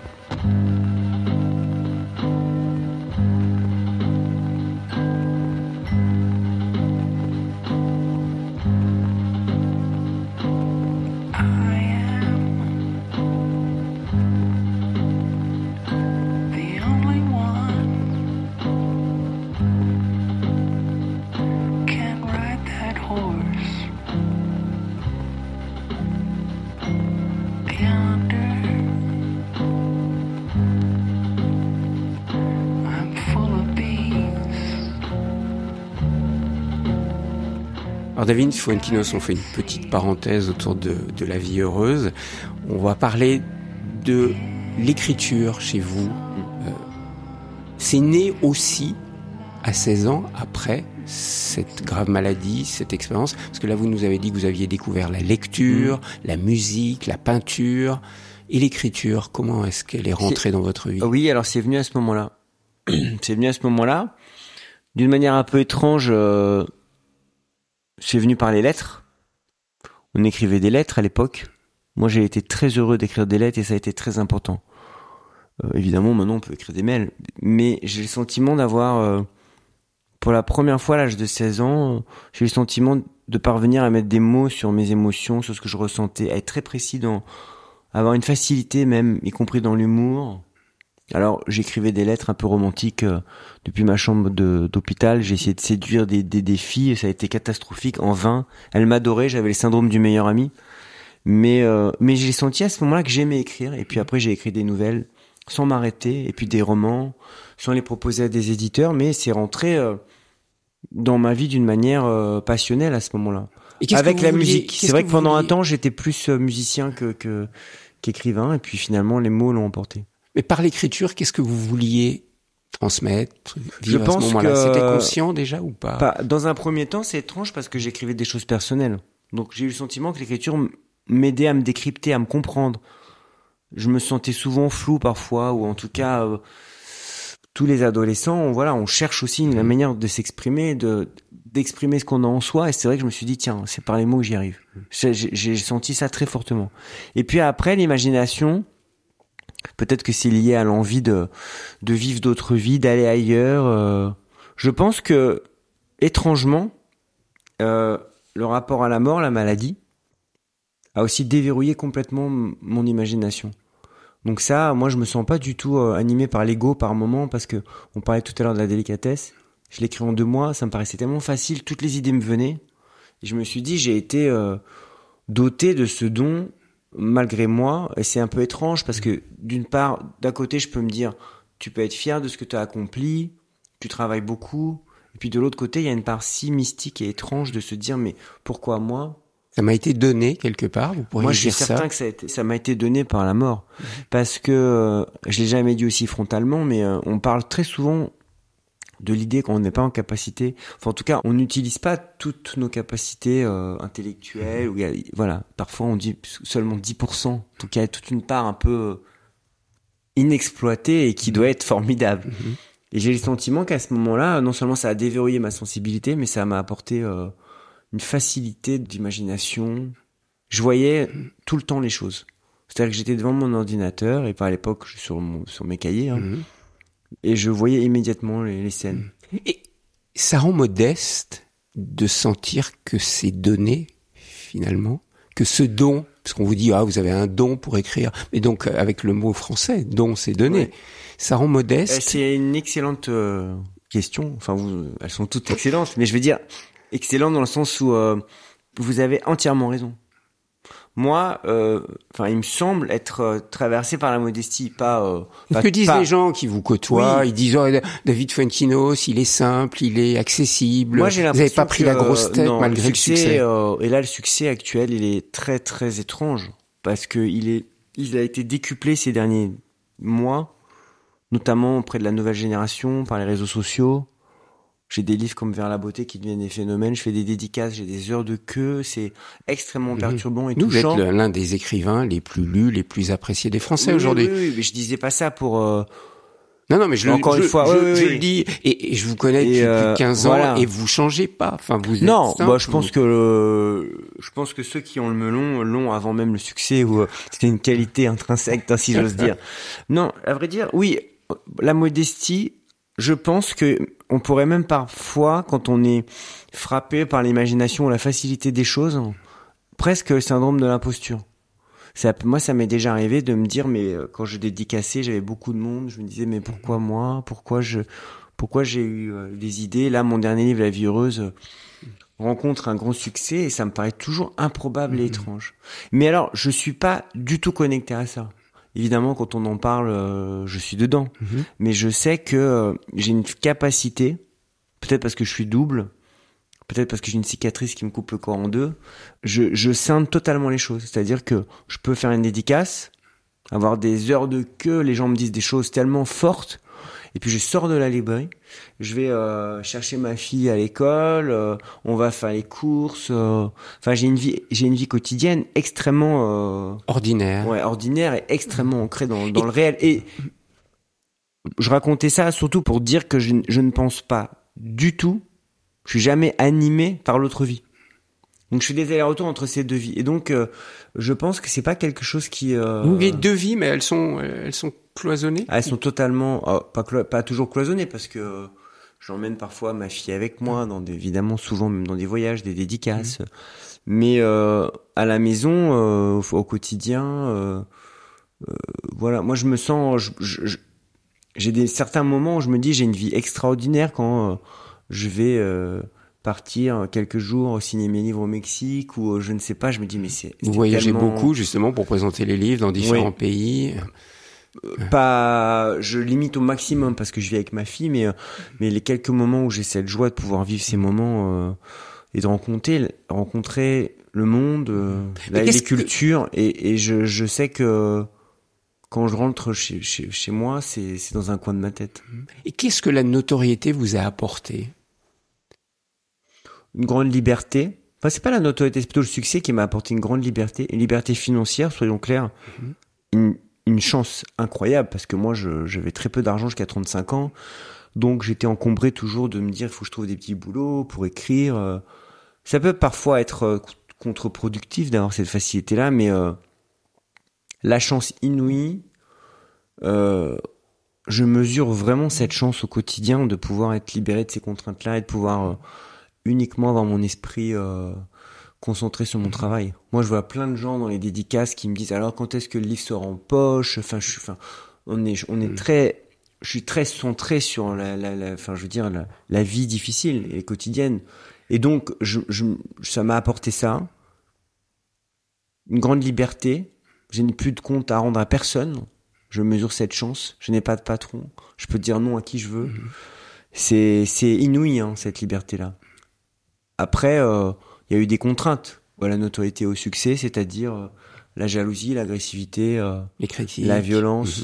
Alors David Fuentinos, on fait une petite parenthèse autour de, de la vie heureuse. On va parler de l'écriture chez vous. Euh, c'est né aussi à seize ans après cette grave maladie, cette expérience. Parce que là, vous nous avez dit que vous aviez découvert la lecture, mmh. la musique, la peinture et l'écriture. Comment est-ce qu'elle est rentrée c'est... dans votre vie ? Oui, alors c'est venu à ce moment-là. c'est venu à ce moment-là. D'une manière un peu étrange... Euh... C'est venu par les lettres. On écrivait des lettres à l'époque. Moi, j'ai été très heureux d'écrire des lettres et ça a été très important. Euh, évidemment, maintenant, on peut écrire des mails. Mais j'ai le sentiment d'avoir, euh, pour la première fois à l'âge de seize ans, euh, j'ai eu le sentiment de parvenir à mettre des mots sur mes émotions, sur ce que je ressentais, à être très précis dans, avoir une facilité même, y compris dans l'humour. Alors, j'écrivais des lettres un peu romantiques euh, depuis ma chambre de, d'hôpital. J'ai essayé de séduire des, des, des filles et ça a été catastrophique, en vain. Elles m'adoraient, j'avais le syndrome du meilleur ami. Mais, euh, mais j'ai senti à ce moment-là que j'aimais écrire. Et puis après, j'ai écrit des nouvelles sans m'arrêter. Et puis des romans, sans les proposer à des éditeurs. Mais c'est rentré euh, dans ma vie d'une manière euh, passionnelle à ce moment-là. Et avec la vouliez, musique. C'est vrai que, que pendant vouliez... un temps, j'étais plus euh, musicien que, que, qu'écrivain. Et puis finalement, les mots l'ont emporté. Mais par l'écriture, qu'est-ce que vous vouliez transmettre, vivre Je pense à ce moment-là que c'était conscient déjà ou pas, pas Dans un premier temps, c'est étrange parce que j'écrivais des choses personnelles. Donc j'ai eu le sentiment que l'écriture m'aidait à me décrypter, à me comprendre. Je me sentais souvent flou parfois, ou en tout cas, euh, tous les adolescents, on, voilà, on cherche aussi une manière de s'exprimer, de d'exprimer ce qu'on a en soi. Et c'est vrai que je me suis dit, tiens, c'est par les mots que j'y arrive. J'ai, j'ai senti ça très fortement. Et puis après, l'imagination... Peut-être que c'est lié à l'envie de de vivre d'autres vies, d'aller ailleurs. Euh, je pense que étrangement, euh, le rapport à la mort, la maladie, a aussi déverrouillé complètement m- mon imagination. Donc ça, moi, je me sens pas du tout euh, animé par l'ego par moment parce que on parlait tout à l'heure de la délicatesse. Je l'ai écrit en deux mois, ça me paraissait tellement facile, toutes les idées me venaient. Et je me suis dit, j'ai été euh, doté de ce don. Malgré moi, et c'est un peu étrange parce que d'une part, d'un côté, je peux me dire, tu peux être fier de ce que tu as accompli, tu travailles beaucoup, et puis de l'autre côté, il y a une part si mystique et étrange de se dire, mais pourquoi moi ? Ça m'a été donné quelque part, vous pourriez moi, dire ça ? Moi, je suis certain que ça, a été, ça m'a été donné par la mort, mmh. parce que, euh, je l'ai jamais dit aussi frontalement, mais euh, on parle très souvent de l'idée qu'on n'est pas en capacité, enfin en tout cas on n'utilise pas toutes nos capacités euh, intellectuelles, ou, voilà, parfois on dit seulement dix pour cent, en tout cas il y a toute une part un peu inexploitée et qui doit être formidable. Mm-hmm. Et j'ai le sentiment qu'à ce moment-là, non seulement ça a déverrouillé ma sensibilité, mais ça m'a apporté euh, une facilité d'imagination. Je voyais tout le temps les choses. C'est-à-dire que j'étais devant mon ordinateur, et par l'époque sur, mon, sur mes cahiers, hein, mm-hmm. et je voyais immédiatement les, les scènes. Et ça rend modeste de sentir que c'est donné, finalement, que ce don, parce qu'on vous dit, ah, vous avez un don pour écrire, mais donc avec le mot français, don, c'est donné. Ouais. Ça rend modeste. C'est une excellente euh, question. Enfin, vous, elles sont toutes excellentes, mais je veux dire excellente dans le sens où euh, vous avez entièrement raison. Moi, euh, enfin, il me semble être euh, traversé par la modestie, pas. Euh, pas que disent pas... les gens qui vous côtoient? Oui. Ils disent, oh, David Fuenquinos, il est simple, il est accessible. Moi, j'ai l'impression vous n'avez pas pris que, la grosse tête non, malgré le succès. Le succès. Euh, et là, le succès actuel, il est très très étrange parce que il est, il a été décuplé ces derniers mois, notamment auprès de la nouvelle génération, par les réseaux sociaux. J'ai des livres comme Vers la beauté qui deviennent des phénomènes. Je fais des dédicaces, j'ai des heures de queue. C'est extrêmement mmh. perturbant et Nous, touchant. Vous êtes l'un des écrivains les plus lus, les plus appréciés des Français oui, aujourd'hui. Oui, oui, mais je disais pas ça pour. Euh... Non, non, mais je le, encore je, une fois, je, oui, je oui. le dis et, et je vous connais et depuis euh, quinze ans voilà. et vous changez pas. Enfin, vous êtes non, simple, bah, je vous... pense que le, je pense que ceux qui ont le melon l'ont avant même le succès ou euh, c'est une qualité intrinsèque, si j'ose dire. Non, à vrai dire, oui, la modestie. Je pense que on pourrait même parfois, quand on est frappé par l'imagination ou la facilité des choses, presque le syndrome de l'imposture. Ça, moi, ça m'est déjà arrivé de me dire, mais quand je dédicaçais, j'avais beaucoup de monde, je me disais, mais pourquoi moi? Pourquoi je, pourquoi j'ai eu euh, des idées? Là, mon dernier livre, La vie heureuse, euh, rencontre un grand succès et ça me paraît toujours improbable mmh. et étrange. Mais alors, je suis pas du tout connecté à ça. Évidemment, quand on en parle, euh, je suis dedans. Mmh. Mais je sais que euh, j'ai une capacité, peut-être parce que je suis double, peut-être parce que j'ai une cicatrice qui me coupe le corps en deux, je, je scinde totalement les choses. C'est-à-dire que je peux faire une dédicace, avoir des heures de queue, les gens me disent des choses tellement fortes, et puis je sors de la librairie, je vais euh, chercher ma fille à l'école, euh, on va faire les courses. Euh, enfin, j'ai une vie, j'ai une vie quotidienne extrêmement euh, ordinaire. Ouais, ordinaire et extrêmement ancrée dans, dans et... le réel. Et je racontais ça surtout pour dire que je, je ne pense pas du tout, je suis jamais animé par l'autre vie. Donc je fais des allers-retours entre ces deux vies. Et donc euh, je pense que c'est pas quelque chose qui. Euh... Vous avez deux vies, mais elles sont, elles sont cloisonnées. Ah, elles sont totalement, oh, pas clo... pas toujours cloisonnées parce que euh, j'emmène parfois ma fille avec moi, dans des, évidemment souvent même dans des voyages, des dédicaces. Mmh. Mais euh, à la maison, euh, au, au quotidien, euh, euh, voilà. Moi je me sens, je, je, je, j'ai des certains moments où je me dis j'ai une vie extraordinaire quand euh, je vais. Euh, partir quelques jours signer mes livres au Mexique ou je ne sais pas, je me dis mais c'est vous voyagez tellement... beaucoup justement pour présenter les livres dans différents oui. pays. Pas, je limite au maximum parce que je vis avec ma fille, mais mais les quelques moments où j'ai cette joie de pouvoir vivre ces moments euh, et de rencontrer rencontrer le monde, euh, la, les cultures que... et et je je sais que quand je rentre chez chez chez moi, c'est c'est dans un coin de ma tête. Et qu'est-ce que la notoriété vous a apporté? Une grande liberté. Enfin, c'est pas la notoriété, c'est plutôt le succès qui m'a apporté une grande liberté, une liberté financière, soyons clairs. Mm-hmm. Une, une chance incroyable parce que moi, je, j'avais très peu d'argent jusqu'à trente-cinq ans. Donc, j'étais encombré toujours de me dire, il faut que je trouve des petits boulots pour écrire. Ça peut parfois être contre-productif d'avoir cette facilité-là, mais euh, la chance inouïe, euh, je mesure vraiment cette chance au quotidien de pouvoir être libéré de ces contraintes-là et de pouvoir... Euh, uniquement avoir mon esprit euh, concentré sur mon travail. Moi, je vois plein de gens dans les dédicaces qui me disent alors quand est-ce que le livre sort en poche. Enfin, je suis, enfin, on est, on est très, je suis très centré sur la, la, la enfin, je veux dire la, la vie difficile et quotidienne. Et donc, je, je, ça m'a apporté ça, une grande liberté. Je n'ai plus de compte à rendre à personne. Je mesure cette chance. Je n'ai pas de patron. Je peux dire non à qui je veux. Mmh. C'est, c'est inouï hein, cette liberté-là. Après, il euh, y a eu des contraintes à la notoriété au succès, c'est-à-dire euh, la jalousie, l'agressivité, euh, les critiques, la violence, mmh.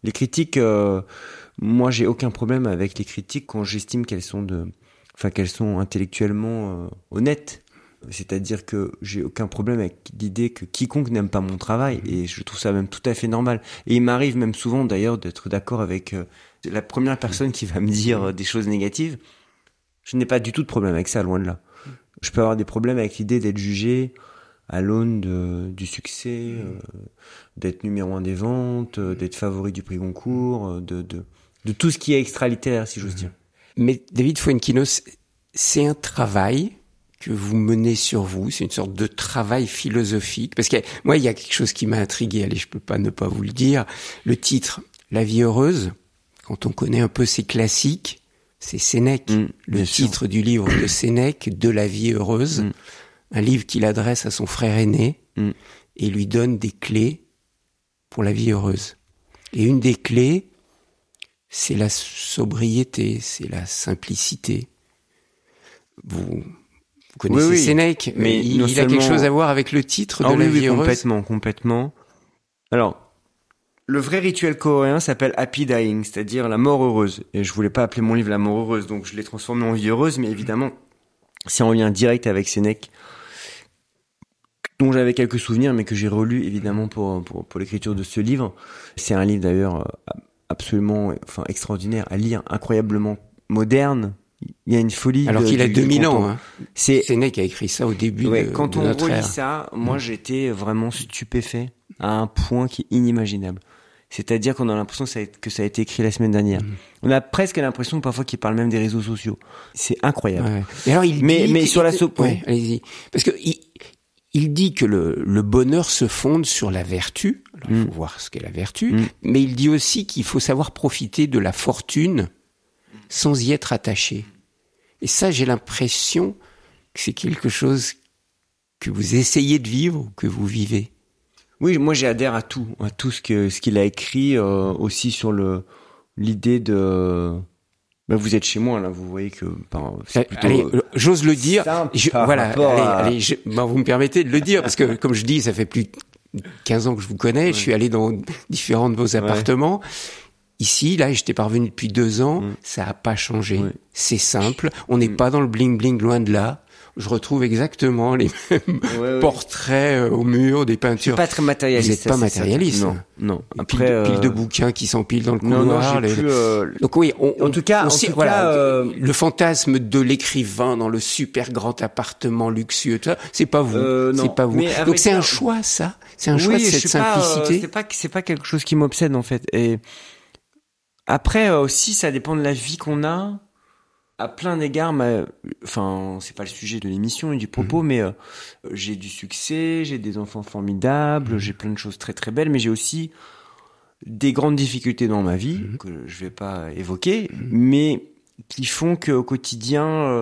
Les critiques, euh, moi, j'ai aucun problème avec les critiques quand j'estime qu'elles sont de, enfin, qu'elles sont intellectuellement euh, honnêtes. C'est-à-dire que j'ai aucun problème avec l'idée que quiconque n'aime pas mon travail, et je trouve ça même tout à fait normal. Et il m'arrive même souvent d'ailleurs d'être d'accord avec euh, la première personne qui va me dire euh, des choses négatives. Je n'ai pas du tout de problème avec ça, loin de là. Je peux avoir des problèmes avec l'idée d'être jugé à l'aune de, du succès, euh, d'être numéro un des ventes, euh, d'être favori du prix Goncourt, euh, de, de, de tout ce qui est extra-littéraire, si j'ose dire. Mais David Fuenquinos, c'est un travail que vous menez sur vous, c'est une sorte de travail philosophique, parce que moi, il y a quelque chose qui m'a intrigué, allez, je peux pas ne pas vous le dire, le titre « La vie heureuse », quand on connaît un peu ces classiques, c'est Sénèque, mmh, le titre sûr. Du livre de Sénèque, « De la vie heureuse mmh. », un livre qu'il adresse à son frère aîné mmh. et lui donne des clés pour la vie heureuse. Et une des clés, c'est la sobriété, c'est la simplicité. Vous... Vous connaissez oui, oui. Sénèque, mais il, il seulement... a quelque chose à voir avec le titre ah, de oui, la vie oui, heureuse. Complètement, complètement. Alors, le vrai rituel coréen s'appelle Happy Dying, c'est-à-dire la mort heureuse. Et je voulais pas appeler mon livre la mort heureuse, donc je l'ai transformé en vie heureuse, mais évidemment, c'est en lien direct avec Sénèque, dont j'avais quelques souvenirs, mais que j'ai relu évidemment pour, pour, pour l'écriture de ce livre. C'est un livre d'ailleurs absolument, enfin, extraordinaire à lire, incroyablement moderne. Il y a une folie. Alors de, qu'il a deux mille ans. Hein. C'est Sénèque a écrit ça au début ouais, de, quand de on notre relit ère. ça, moi mmh. j'étais vraiment stupéfait à un point qui est inimaginable. C'est-à-dire qu'on a l'impression que ça a, que ça a été écrit la semaine dernière. Mmh. On a presque l'impression parfois qu'il parle même des réseaux sociaux. C'est incroyable. Ouais. Et alors il mais dit mais sur la so- ouais, allez-y. Parce que il, il dit que le, le bonheur se fonde sur la vertu. Alors, mmh. il faut voir ce qu'est la vertu. Mmh. Mais il dit aussi qu'il faut savoir profiter de la fortune sans y être attaché. Et ça, j'ai l'impression que c'est quelque chose que vous essayez de vivre ou que vous vivez. Oui, moi j'adhère à tout, à tout ce que ce qu'il a écrit, euh, aussi sur le l'idée de. Ben, vous êtes chez moi là, vous voyez que. Ben, c'est plutôt, allez, euh, j'ose le dire. Je, voilà, allez, à... allez, je, ben, vous me permettez de le dire parce que comme je dis, ça fait plus de quinze ans que je vous connais. Ouais. Je suis allé dans différents de vos appartements. Ouais. Ici, là, j'étais parvenu depuis deux ans, mmh. ça a pas changé. Oui. C'est simple, on n'est mmh. pas dans le bling-bling, loin de là. Je retrouve exactement les mêmes ouais, portraits ouais. au mur, des peintures. C'est pas très matérialiste. Vous n'êtes pas matérialiste. Non, non. Après, pile, euh... pile de bouquins qui s'empilent dans le couloir. Non, non, j'ai les... plus, euh... Donc oui, on, en tout cas, on, en sait, tout voilà, cas, euh... le fantasme de l'écrivain dans le super grand appartement luxueux, tout ça, c'est pas vous, euh, c'est pas vous. Donc c'est un choix, ça. C'est un oui, choix de cette simplicité. Pas, euh, c'est pas, c'est pas quelque chose qui m'obsède en fait. Et après euh, aussi, ça dépend de la vie qu'on a. À plein d'égards, ma... enfin, c'est pas le sujet de l'émission et du propos, mmh. mais euh, j'ai du succès, j'ai des enfants formidables, mmh. j'ai plein de choses très très belles, mais j'ai aussi des grandes difficultés dans ma vie mmh. que je vais pas évoquer, mmh. mais qui font qu'au quotidien, euh,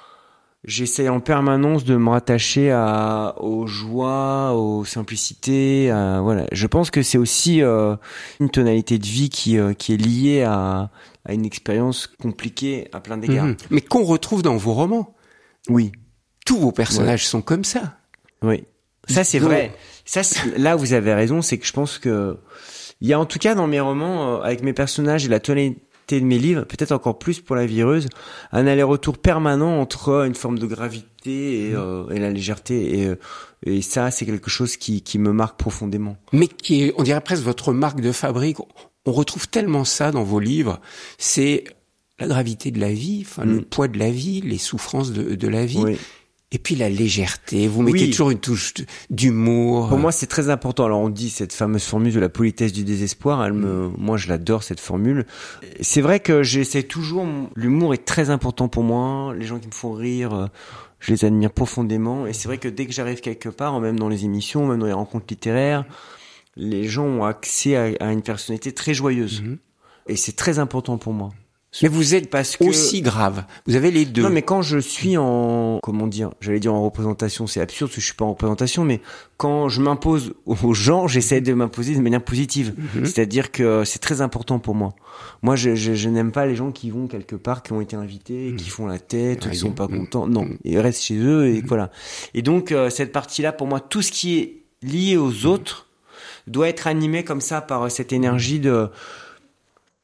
j'essaie en permanence de me rattacher à aux joies, aux simplicités. À, voilà, je pense que c'est aussi euh, une tonalité de vie qui euh, qui est liée à à une expérience compliquée à plein d'égards. Mmh. Mais qu'on retrouve dans vos romans. Oui. Tous vos personnages ouais. sont comme ça. Oui. Ça, c'est Donc... vrai. Ça, c'est... là, vous avez raison, c'est que je pense que il y a en tout cas dans mes romans, euh, avec mes personnages et la tonalité de mes livres, peut-être encore plus pour La vie heureuse, un aller-retour permanent entre une forme de gravité et, mmh. euh, et la légèreté. Et, euh, et ça, c'est quelque chose qui, qui me marque profondément. Mais qui est, on dirait presque votre marque de fabrique. On retrouve tellement ça dans vos livres, c'est la gravité de la vie, enfin mmh. le poids de la vie, les souffrances de, de la vie, oui. et puis la légèreté. Vous mettez oui. toujours une touche d'humour. Pour moi, c'est très important. Alors on dit cette fameuse formule de la politesse du désespoir. Elle me, mmh. moi, je l'adore cette formule. C'est vrai que j'essaie toujours. L'humour est très important pour moi. Les gens qui me font rire, je les admire profondément. Et c'est vrai que dès que j'arrive quelque part, même dans les émissions, même dans les rencontres littéraires, les gens ont accès à, à une personnalité très joyeuse. Mmh. Et c'est très important pour moi. Mais vous êtes parce que... aussi grave. Vous avez les deux. Non, mais quand je suis en, comment dire, j'allais dire en représentation, c'est absurde parce que je suis pas en représentation, mais quand je m'impose aux gens, j'essaie de m'imposer de manière positive. Mmh. C'est-à-dire que c'est très important pour moi. Moi, je, je, je n'aime pas les gens qui vont quelque part, qui ont été invités, mmh. qui font la tête, qui sont pas contents. Non, mmh. ils restent chez eux et mmh. voilà. Et donc, euh, cette partie-là, pour moi, tout ce qui est lié aux autres, doit être animé comme ça par cette énergie de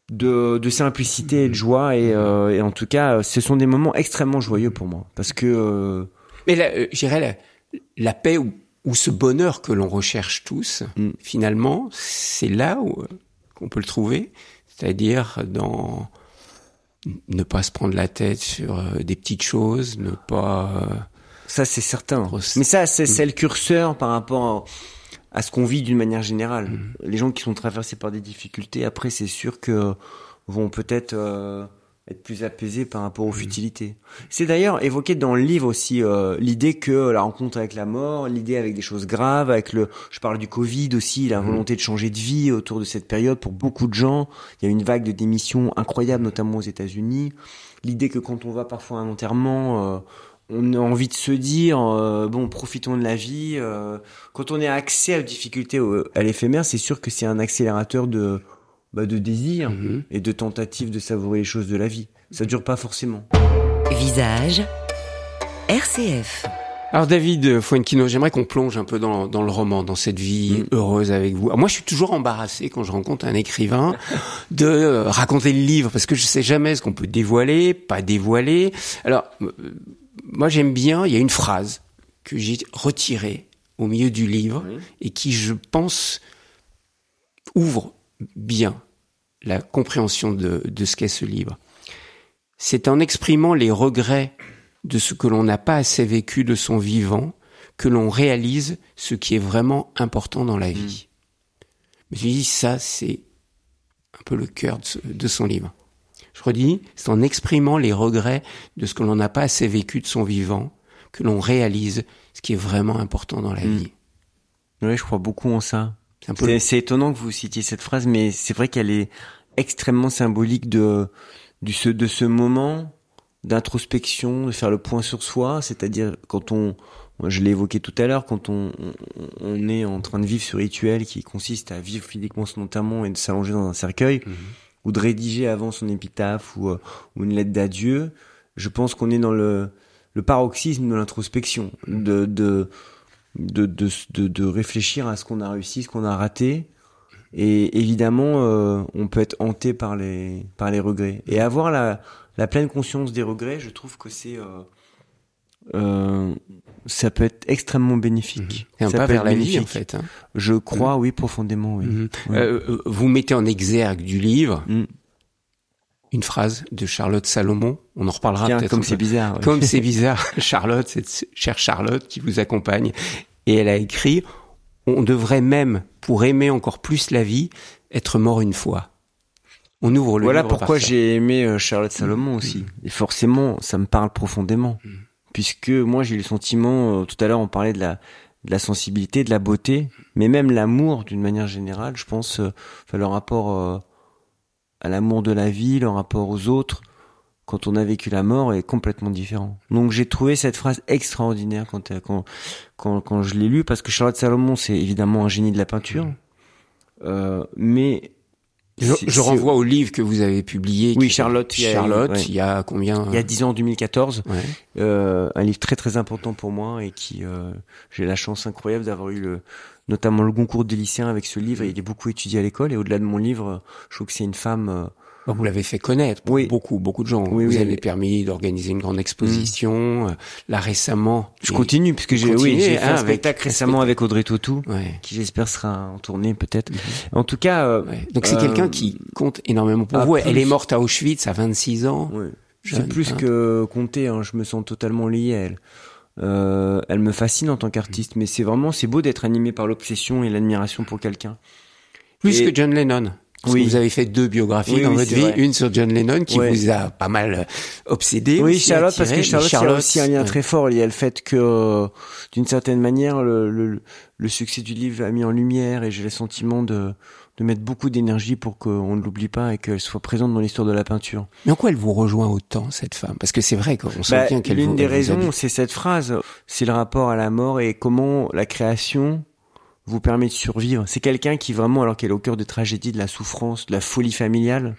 de, de simplicité et de joie. Et, euh, et en tout cas, ce sont des moments extrêmement joyeux pour moi. Parce que... Euh... Mais là, euh, je dirais la, la paix ou, ou ce bonheur que l'on recherche tous, mm. finalement, c'est là où, qu'on peut le trouver. C'est-à-dire dans ne pas se prendre la tête sur euh, des petites choses, ne pas... Euh, ça, c'est certain. Mais ça, c'est, mm. c'est le curseur par rapport à, à ce qu'on vit d'une manière générale. Mm. Les gens qui sont traversés par des difficultés, après, c'est sûr que vont peut-être... Euh, être plus apaisé par rapport aux futilités. C'est d'ailleurs évoqué dans le livre aussi euh, l'idée que la rencontre avec la mort, l'idée avec des choses graves, avec le, je parle du Covid aussi, la volonté de changer de vie autour de cette période pour beaucoup de gens. Il y a une vague de démissions incroyable, notamment aux États-Unis. L'idée que quand on va parfois à un enterrement, euh, on a envie de se dire euh, bon, profitons de la vie. Euh, quand on a accès à difficultés à l'éphémère, c'est sûr que c'est un accélérateur de Bah de désir mmh. et de tentative de savourer les choses de la vie. Ça dure pas forcément. Visage, R C F. Alors David Fuenquinos, j'aimerais qu'on plonge un peu dans, dans le roman, dans cette vie mmh. heureuse avec vous. Alors moi, je suis toujours embarrassé quand je rencontre un écrivain de euh, raconter le livre, parce que je sais jamais ce qu'on peut dévoiler, pas dévoiler. Alors, euh, moi j'aime bien, il y a une phrase que j'ai retirée au milieu du livre mmh. et qui, je pense, ouvre bien la compréhension de, de ce qu'est ce livre. C'est en exprimant les regrets de ce que l'on n'a pas assez vécu de son vivant que l'on réalise ce qui est vraiment important dans la vie. Mmh. Je me suis dit, ça, c'est un peu le cœur de, ce, de son livre. Je redis, c'est en exprimant les regrets de ce que l'on n'a pas assez vécu de son vivant que l'on réalise ce qui est vraiment important dans la mmh. vie. Oui, je crois beaucoup en ça. C'est, un peu... c'est, c'est étonnant que vous citiez cette phrase, mais c'est vrai qu'elle est extrêmement symbolique de, du, ce, de ce moment d'introspection, de faire le point sur soi, c'est-à-dire quand on, je l'ai évoqué tout à l'heure, quand on, on, on est en train de vivre ce rituel qui consiste à vivre physiquement son enterrement et de s'allonger dans un cercueil, mmh. ou de rédiger avant son épitaphe ou, ou une lettre d'adieu, je pense qu'on est dans le, le paroxysme de l'introspection, de, de De, de, de, de réfléchir à ce qu'on a réussi, ce qu'on a raté. Et évidemment, euh, on peut être hanté par les, par les regrets. Et avoir la, la pleine conscience des regrets, je trouve que c'est, euh, euh, ça peut être extrêmement bénéfique. Mmh. Et un ça pas peut vers être la bénéfique. vie, en fait. Hein. Je crois, mmh. oui, profondément, oui. Mmh. oui. Euh, vous mettez en exergue du livre mmh. une phrase de Charlotte Salomon. On en reparlera Tiens, peut-être. Comme c'est bizarre. Ouais. Comme c'est bizarre. Charlotte, cette chère Charlotte qui vous accompagne. Et elle a écrit, on devrait même, pour aimer encore plus la vie, être mort une fois. On ouvre le voilà livre. Voilà pourquoi par j'ai aimé Charlotte Salomon mmh. aussi. Et forcément, ça me parle profondément. Mmh. Puisque moi, j'ai eu le sentiment, euh, tout à l'heure, on parlait de la, de la sensibilité, de la beauté, mais même l'amour d'une manière générale, je pense, euh, enfin, le rapport euh, à l'amour de la vie, le rapport aux autres, quand on a vécu la mort, est complètement différent. Donc j'ai trouvé cette phrase extraordinaire quand quand quand, quand je l'ai lue, parce que Charlotte Salomon, c'est évidemment un génie de la peinture, euh, mais je, je renvoie au livre que vous avez publié. Oui, Charlotte. Il y a, Charlotte, ouais. il y a combien Il y a dix ans, en deux mille quatorze. Ouais. Euh, un livre très très important pour moi et qui euh, j'ai la chance incroyable d'avoir eu le notamment le concours des lycéens avec ce livre. Et il est beaucoup étudié à l'école, et au-delà de mon livre, je trouve que c'est une femme. Euh, Vous l'avez fait connaître pour oui. beaucoup, beaucoup de gens. Oui, vous oui, avez oui. permis d'organiser une grande exposition. Mmh. Là, récemment. Je continue, puisque j'ai, oui, j'ai fait hein, un spectacle récemment avec Audrey Tautou, ouais. qui j'espère sera en tournée peut-être. Mmh. En tout cas. Euh, ouais. Donc c'est euh, quelqu'un qui compte énormément pour vous. Plus... Elle est morte à Auschwitz à vingt-six ans. Oui. Jeune, c'est plus hein. que compter, hein. Je me sens totalement lié à elle. Euh, elle me fascine en tant qu'artiste, mmh. mais c'est vraiment, c'est beau d'être animé par l'obsession et l'admiration pour quelqu'un. Plus et... que John Lennon. Parce oui. que vous avez fait deux biographies oui, dans oui, votre vie, vrai. une sur John Lennon qui ouais. vous a pas mal obsédé. Oui, aussi, Charlotte, attiré, parce que Charlotte, Charlotte, il y a aussi un lien ouais. très fort lié à le fait que, euh, d'une certaine manière, le, le, le succès du livre a mis en lumière, et j'ai le sentiment de, de mettre beaucoup d'énergie pour qu'on ne l'oublie pas et qu'elle soit présente dans l'histoire de la peinture. Mais en quoi elle vous rejoint autant, cette femme? Parce que c'est vrai qu'on sent bah, bien qu'elle l'une vous des elle raisons, vous c'est cette phrase, c'est le rapport à la mort et comment la création vous permet de survivre. C'est quelqu'un qui vraiment, alors qu'elle est au cœur de tragédies, de la souffrance, de la folie familiale,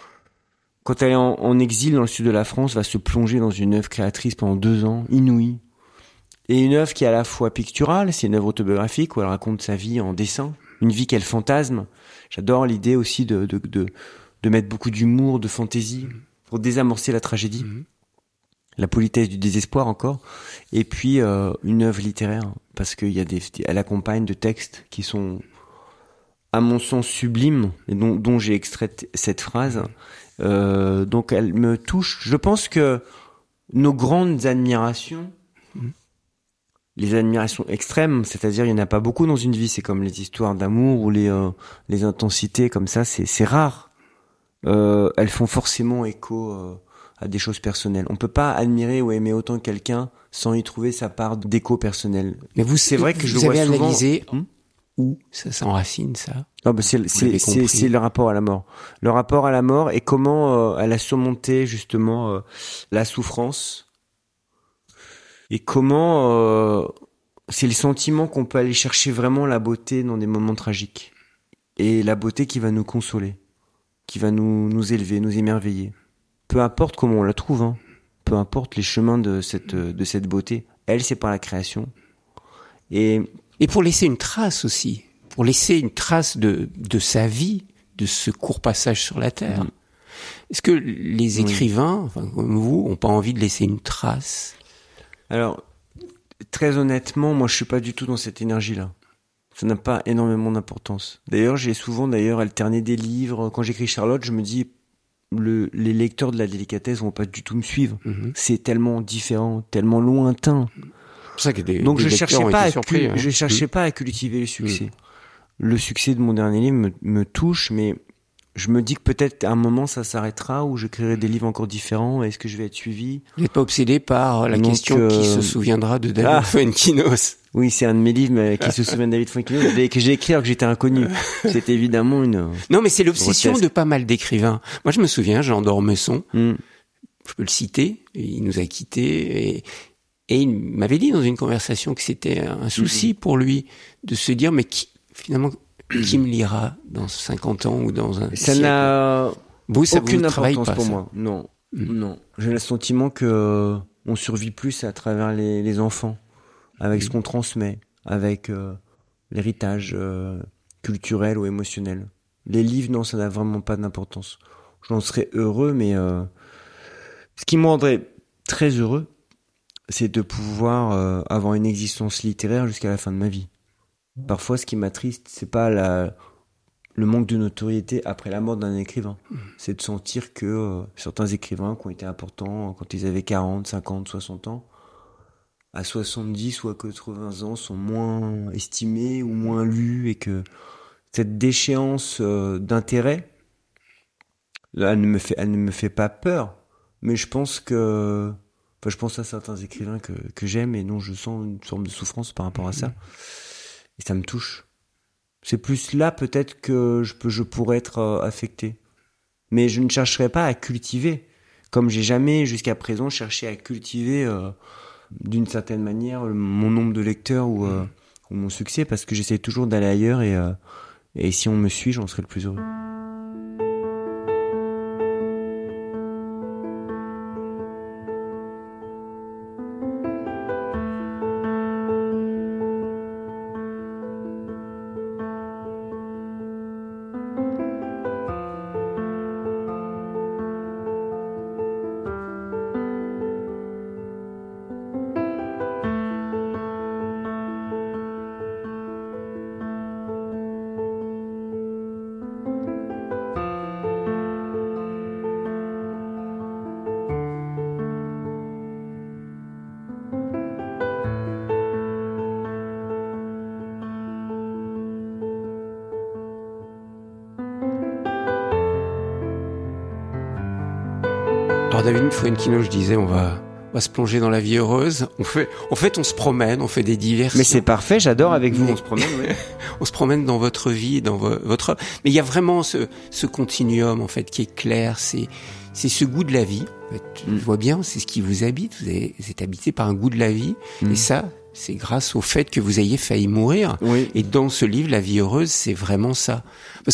quand elle est en, en exil dans le sud de la France, va se plonger dans une œuvre créatrice pendant deux ans, inouïe. Et une œuvre qui est à la fois picturale, c'est une œuvre autobiographique où elle raconte sa vie en dessin, une vie qu'elle fantasme. J'adore l'idée aussi de, de, de, de mettre beaucoup d'humour, de fantaisie, mmh. pour désamorcer la tragédie, mmh. la politesse du désespoir encore, et puis euh, une œuvre littéraire, parce qu'il y a des, elle accompagne de textes qui sont, à mon sens, sublimes, et dont, dont j'ai extrait cette phrase. Mmh. Euh, donc elle me touche. Je pense que nos grandes admirations, mmh. les admirations extrêmes, c'est-à-dire il y en a pas beaucoup dans une vie, c'est comme les histoires d'amour ou les euh, les intensités comme ça, c'est c'est rare. Euh, elles font forcément écho euh, à des choses personnelles. On peut pas admirer ou aimer autant quelqu'un sans y trouver sa part d'écho personnel. Mais vous, c'est vrai que je le vois souvent. Vous avez analysé hmm où ça s'enracine, ça. Ah bah c'est c'est c'est, c'est le rapport à la mort. Le rapport à la mort et comment euh, elle a surmonté justement euh, la souffrance. Et comment euh, c'est le sentiment qu'on peut aller chercher vraiment la beauté dans des moments tragiques. Et la beauté qui va nous consoler, qui va nous, nous élever, nous émerveiller. Peu importe comment on la trouve, hein. Peu importe les chemins de cette, de cette beauté. Elle, c'est par la création. Et, Et pour laisser une trace aussi, pour laisser une trace de, de sa vie, de ce court passage sur la Terre. Mmh. Est-ce que les écrivains, oui. enfin, comme vous, n'ont pas envie de laisser une trace ? Alors, très honnêtement, moi je suis pas du tout dans cette énergie-là. Ça n'a pas énormément d'importance. D'ailleurs, j'ai souvent d'ailleurs alterné des livres. Quand j'écris Charlotte, je me dis, le, les lecteurs de la délicatesse vont pas du tout me suivre. Mm-hmm. C'est tellement différent, tellement lointain. C'est pour ça que des, Donc des je cherchais pas à surpris, cu- hein. je cherchais mm. pas à cultiver le succès. Mm. Le succès de mon dernier livre me, me touche, mais je me dis que peut-être à un moment ça s'arrêtera où j'écrirai des livres encore différents. Est-ce que je vais être suivi ? Vous n'êtes pas obsédé par la Donc, question euh... qui se souviendra de David ah. Fuenquinos ? Oui, c'est un de mes livres, mais qui se souvient de David Fuenquinos, que j'ai écrit alors que j'étais inconnu. C'est évidemment une... Non, mais c'est l'obsession grotesque. De pas mal d'écrivains. Moi, je me souviens, Jean d'Ormesson, mm. je peux le citer, il nous a quittés, et, et il m'avait dit dans une conversation que c'était un souci mm. pour lui de se dire, mais qui, finalement... qui me lira dans cinquante ans ou dans un ça siècle. n'a vous, ça aucune vous importance pas, pour ça. moi. Non, mmh. non. J'ai le sentiment que on survit plus à travers les, les enfants, avec mmh. ce qu'on transmet, avec euh, l'héritage euh, culturel ou émotionnel. Les livres, non, ça n'a vraiment pas d'importance. J'en serais heureux, mais euh, ce qui me rendrait très heureux, c'est de pouvoir euh, avoir une existence littéraire jusqu'à la fin de ma vie. Parfois, ce qui m'attriste, c'est pas la, le manque de notoriété après la mort d'un écrivain. Mmh. C'est de sentir que euh, certains écrivains qui ont été importants quand ils avaient quarante, cinquante, soixante ans, à soixante-dix ou à quatre-vingts ans, sont moins estimés ou moins lus et que cette déchéance euh, d'intérêt, là, elle ne me fait, elle ne me fait pas peur. Mais je pense que, enfin, je pense à certains écrivains que, que j'aime et dont je sens une forme de souffrance par rapport à ça. Mmh. Et ça me touche. C'est plus là peut-être que je peux, je pourrais être euh, affecté. Mais je ne chercherai pas à cultiver, comme j'ai jamais jusqu'à présent cherché à cultiver euh, d'une certaine manière mon nombre de lecteurs ou, euh, ou mon succès, parce que j'essaie toujours d'aller ailleurs et, euh, et si on me suit, j'en serai le plus heureux. Alors David Fuenquinos, je disais, on va, on va se plonger dans la vie heureuse. On fait, en fait, on se promène, on fait des diversions. Mais c'est parfait, j'adore avec vous, mais, on se promène. Oui. On se promène dans votre vie, dans vo- votre. Mais il y a vraiment ce, ce continuum en fait qui est clair. C'est, c'est ce goût de la vie. En fait, mm. Je vois bien, c'est ce qui vous habite. Vous, avez, vous êtes habité par un goût de la vie, mm. et ça, c'est grâce au fait que vous ayez failli mourir. Oui. Et dans ce livre, La vie heureuse, c'est vraiment ça. Parce que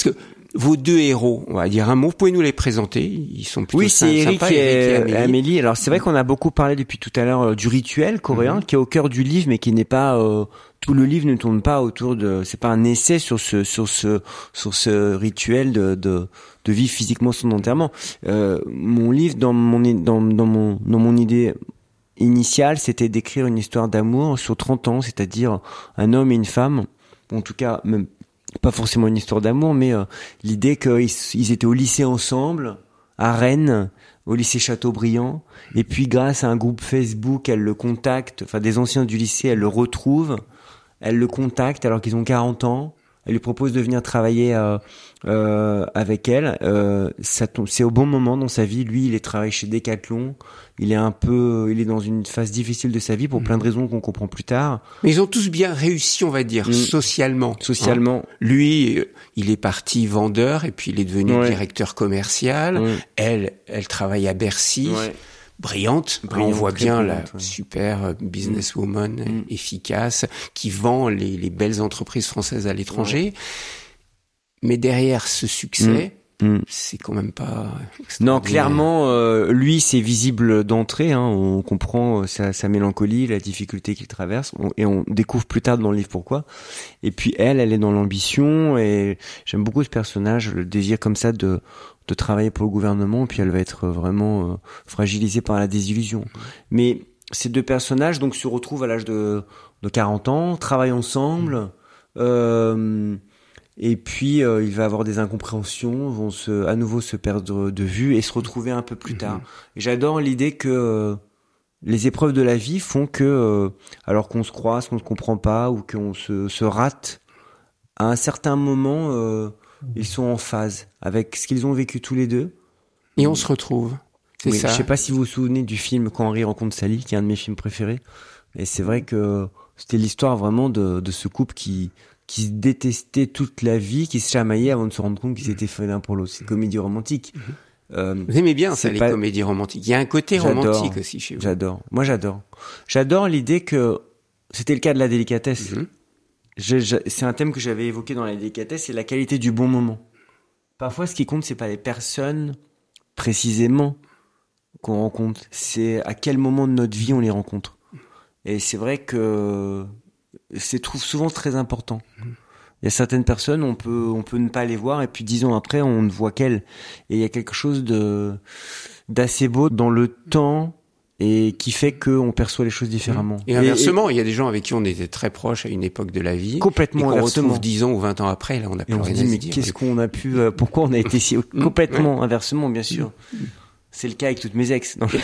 vos deux héros, on va dire un mot, vous pouvez nous les présenter, ils sont plutôt Oui, c'est Eric sympas, et, Eric et Amélie. Amélie. Amélie. Alors c'est vrai qu'on a beaucoup parlé depuis tout à l'heure euh, du rituel coréen, mm-hmm. qui est au cœur du livre, mais qui n'est pas euh, tout le livre ne tourne pas autour de, c'est pas un essai sur ce sur ce sur ce rituel de de, de vivre physiquement son enterrement. Euh, mon livre dans mon dans dans mon dans mon idée initiale, c'était d'écrire une histoire d'amour sur trente ans, c'est-à-dire un homme et une femme, en tout cas même pas forcément une histoire d'amour, mais euh, l'idée qu'ils ils étaient au lycée ensemble, à Rennes, au lycée Chateaubriand, et puis grâce à un groupe Facebook, elle le contacte, enfin des anciens du lycée, elle le retrouve, elle le contacte alors qu'ils ont quarante ans, elle lui propose de venir travailler euh, euh, avec elle. Euh, ça tombe, c'est au bon moment dans sa vie. Lui, il est travaillé chez Decathlon. Il est un peu, il est dans une phase difficile de sa vie pour mmh. plein de raisons qu'on comprend plus tard. Mais ils ont tous bien réussi, on va dire, mmh. socialement. Socialement. Hein. Lui, il est parti vendeur et puis il est devenu ouais. directeur commercial. Ouais. Elle, elle travaille à Bercy. Ouais. Brillante, Brillante, on voit bien la ouais. super businesswoman mmh. efficace qui vend les, les belles entreprises françaises à l'étranger. Ouais. Mais derrière ce succès, mmh. Mmh. c'est quand même pas... Non, clairement, euh, lui, c'est visible d'entrée. Hein, on comprend sa, sa mélancolie, la difficulté qu'il traverse, on, et on découvre plus tard dans le livre pourquoi. Et puis elle, elle est dans l'ambition, et j'aime beaucoup ce personnage, le désir comme ça de... de travailler pour le gouvernement, puis elle va être vraiment euh, fragilisée par la désillusion. Mais ces deux personnages donc se retrouvent à l'âge de, de quarante ans, travaillent ensemble, euh, et puis euh, il va avoir des incompréhensions, vont se, à nouveau se perdre de vue et se retrouver un peu plus tard. Et j'adore l'idée que euh, les épreuves de la vie font que, euh, alors qu'on se croise, qu'on se comprend pas, ou qu'on se, se rate, à un certain moment... Euh, ils sont en phase avec ce qu'ils ont vécu tous les deux. Et on se retrouve. C'est oui, ça. Je sais pas si vous vous souvenez du film Quand Henri rencontre Sally, qui est un de mes films préférés. Et c'est vrai que c'était l'histoire vraiment de, de ce couple qui, qui se détestait toute la vie, qui se chamaillait avant de se rendre compte qu'ils étaient faits l'un pour l'autre. C'est une comédie romantique. Euh, vous aimez bien ça, les pas... comédies romantiques. Il y a un côté j'adore, romantique aussi chez vous. J'adore. Moi, j'adore. J'adore l'idée que c'était le cas de la délicatesse. Mm-hmm. Je, je, c'est un thème que j'avais évoqué dans la délicatesse, c'est la qualité du bon moment. Parfois, ce qui compte, c'est pas les personnes précisément qu'on rencontre, c'est à quel moment de notre vie on les rencontre. Et c'est vrai que c'est trouve souvent très important. Il y a certaines personnes, on peut, on peut ne pas les voir, et puis dix ans après, on ne voit qu'elles. Et il y a quelque chose de d'assez beau dans le temps. Et qui fait qu'on perçoit les choses différemment. Et inversement, et, et, il y a des gens avec qui on était très proches à une époque de la vie. Complètement, et qu'on inversement. retrouve dix ans ou vingt ans après, là, on n'a plus rien à se dire. Mais qu'est-ce qu'on a pu, euh, pourquoi on a été si, complètement, ouais. inversement, bien sûr. C'est le cas avec toutes mes ex. Non,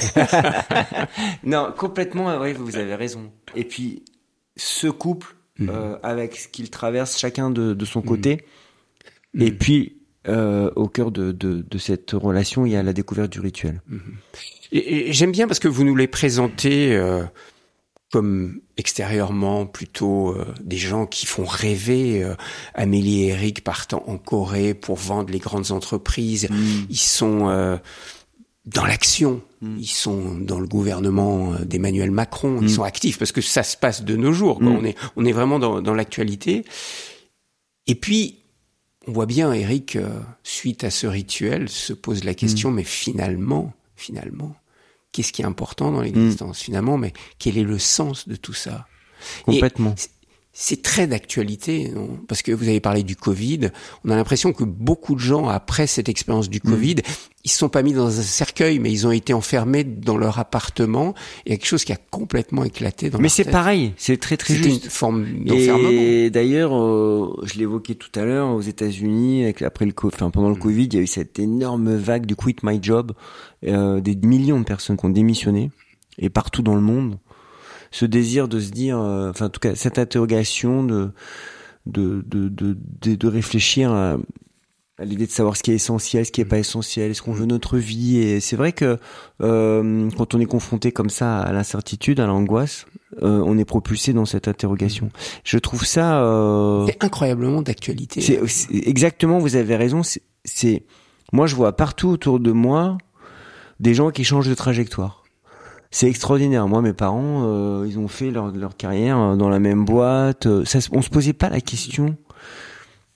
non complètement, oui, vous avez raison. Et puis, ce couple, mmh. euh, avec ce qu'ils traversent chacun de, de son côté, mmh. et puis, euh, au cœur de, de, de cette relation, il y a la découverte du rituel. Mmh. Et, et j'aime bien parce que vous nous les présentez euh, comme extérieurement plutôt euh, des gens qui font rêver. Euh, Amélie et Eric partant en Corée pour vendre les grandes entreprises. Mmh. Ils sont euh, dans l'action. Mmh. Ils sont dans le gouvernement d'Emmanuel Macron. Mmh. Ils sont actifs parce que ça se passe de nos jours. Quoi. Mmh. On est, on est vraiment dans, dans l'actualité. Et puis, on voit bien, Eric, euh, suite à ce rituel, se pose la question, mmh. mais finalement, finalement, qu'est-ce qui est important dans l'existence, mmh. finalement, mais quel est le sens de tout ça? Complètement. Et c'est très d'actualité, non? Parce que vous avez parlé du Covid. On a l'impression que beaucoup de gens, après cette expérience du Covid, mmh. ils se sont pas mis dans un cercueil, mais ils ont été enfermés dans leur appartement. Il y a quelque chose qui a complètement éclaté dans mais leur tête. Mais c'est pareil, c'est très très C'était juste. Une forme d'enfermement. Et d'ailleurs, euh, je l'évoquais tout à l'heure, aux États-Unis, avec, après le, enfin pendant le mmh. Covid, il y a eu cette énorme vague du Quit My Job, euh, des millions de personnes qui ont démissionné, et partout dans le monde. Ce désir de se dire, euh, enfin en tout cas cette interrogation de de de de de, de réfléchir à, à l'idée de savoir ce qui est essentiel, ce qui est pas essentiel, est-ce qu'on veut notre vie. Et c'est vrai que euh, quand on est confronté comme ça à l'incertitude, à l'angoisse, euh, on est propulsé dans cette interrogation. Je trouve ça euh, c'est incroyablement d'actualité. C'est, c'est exactement, vous avez raison. C'est, c'est moi je vois partout autour de moi des gens qui changent de trajectoire. C'est extraordinaire. Moi, mes parents, euh, ils ont fait leur, leur carrière dans la même boîte. Ça, on se posait pas la question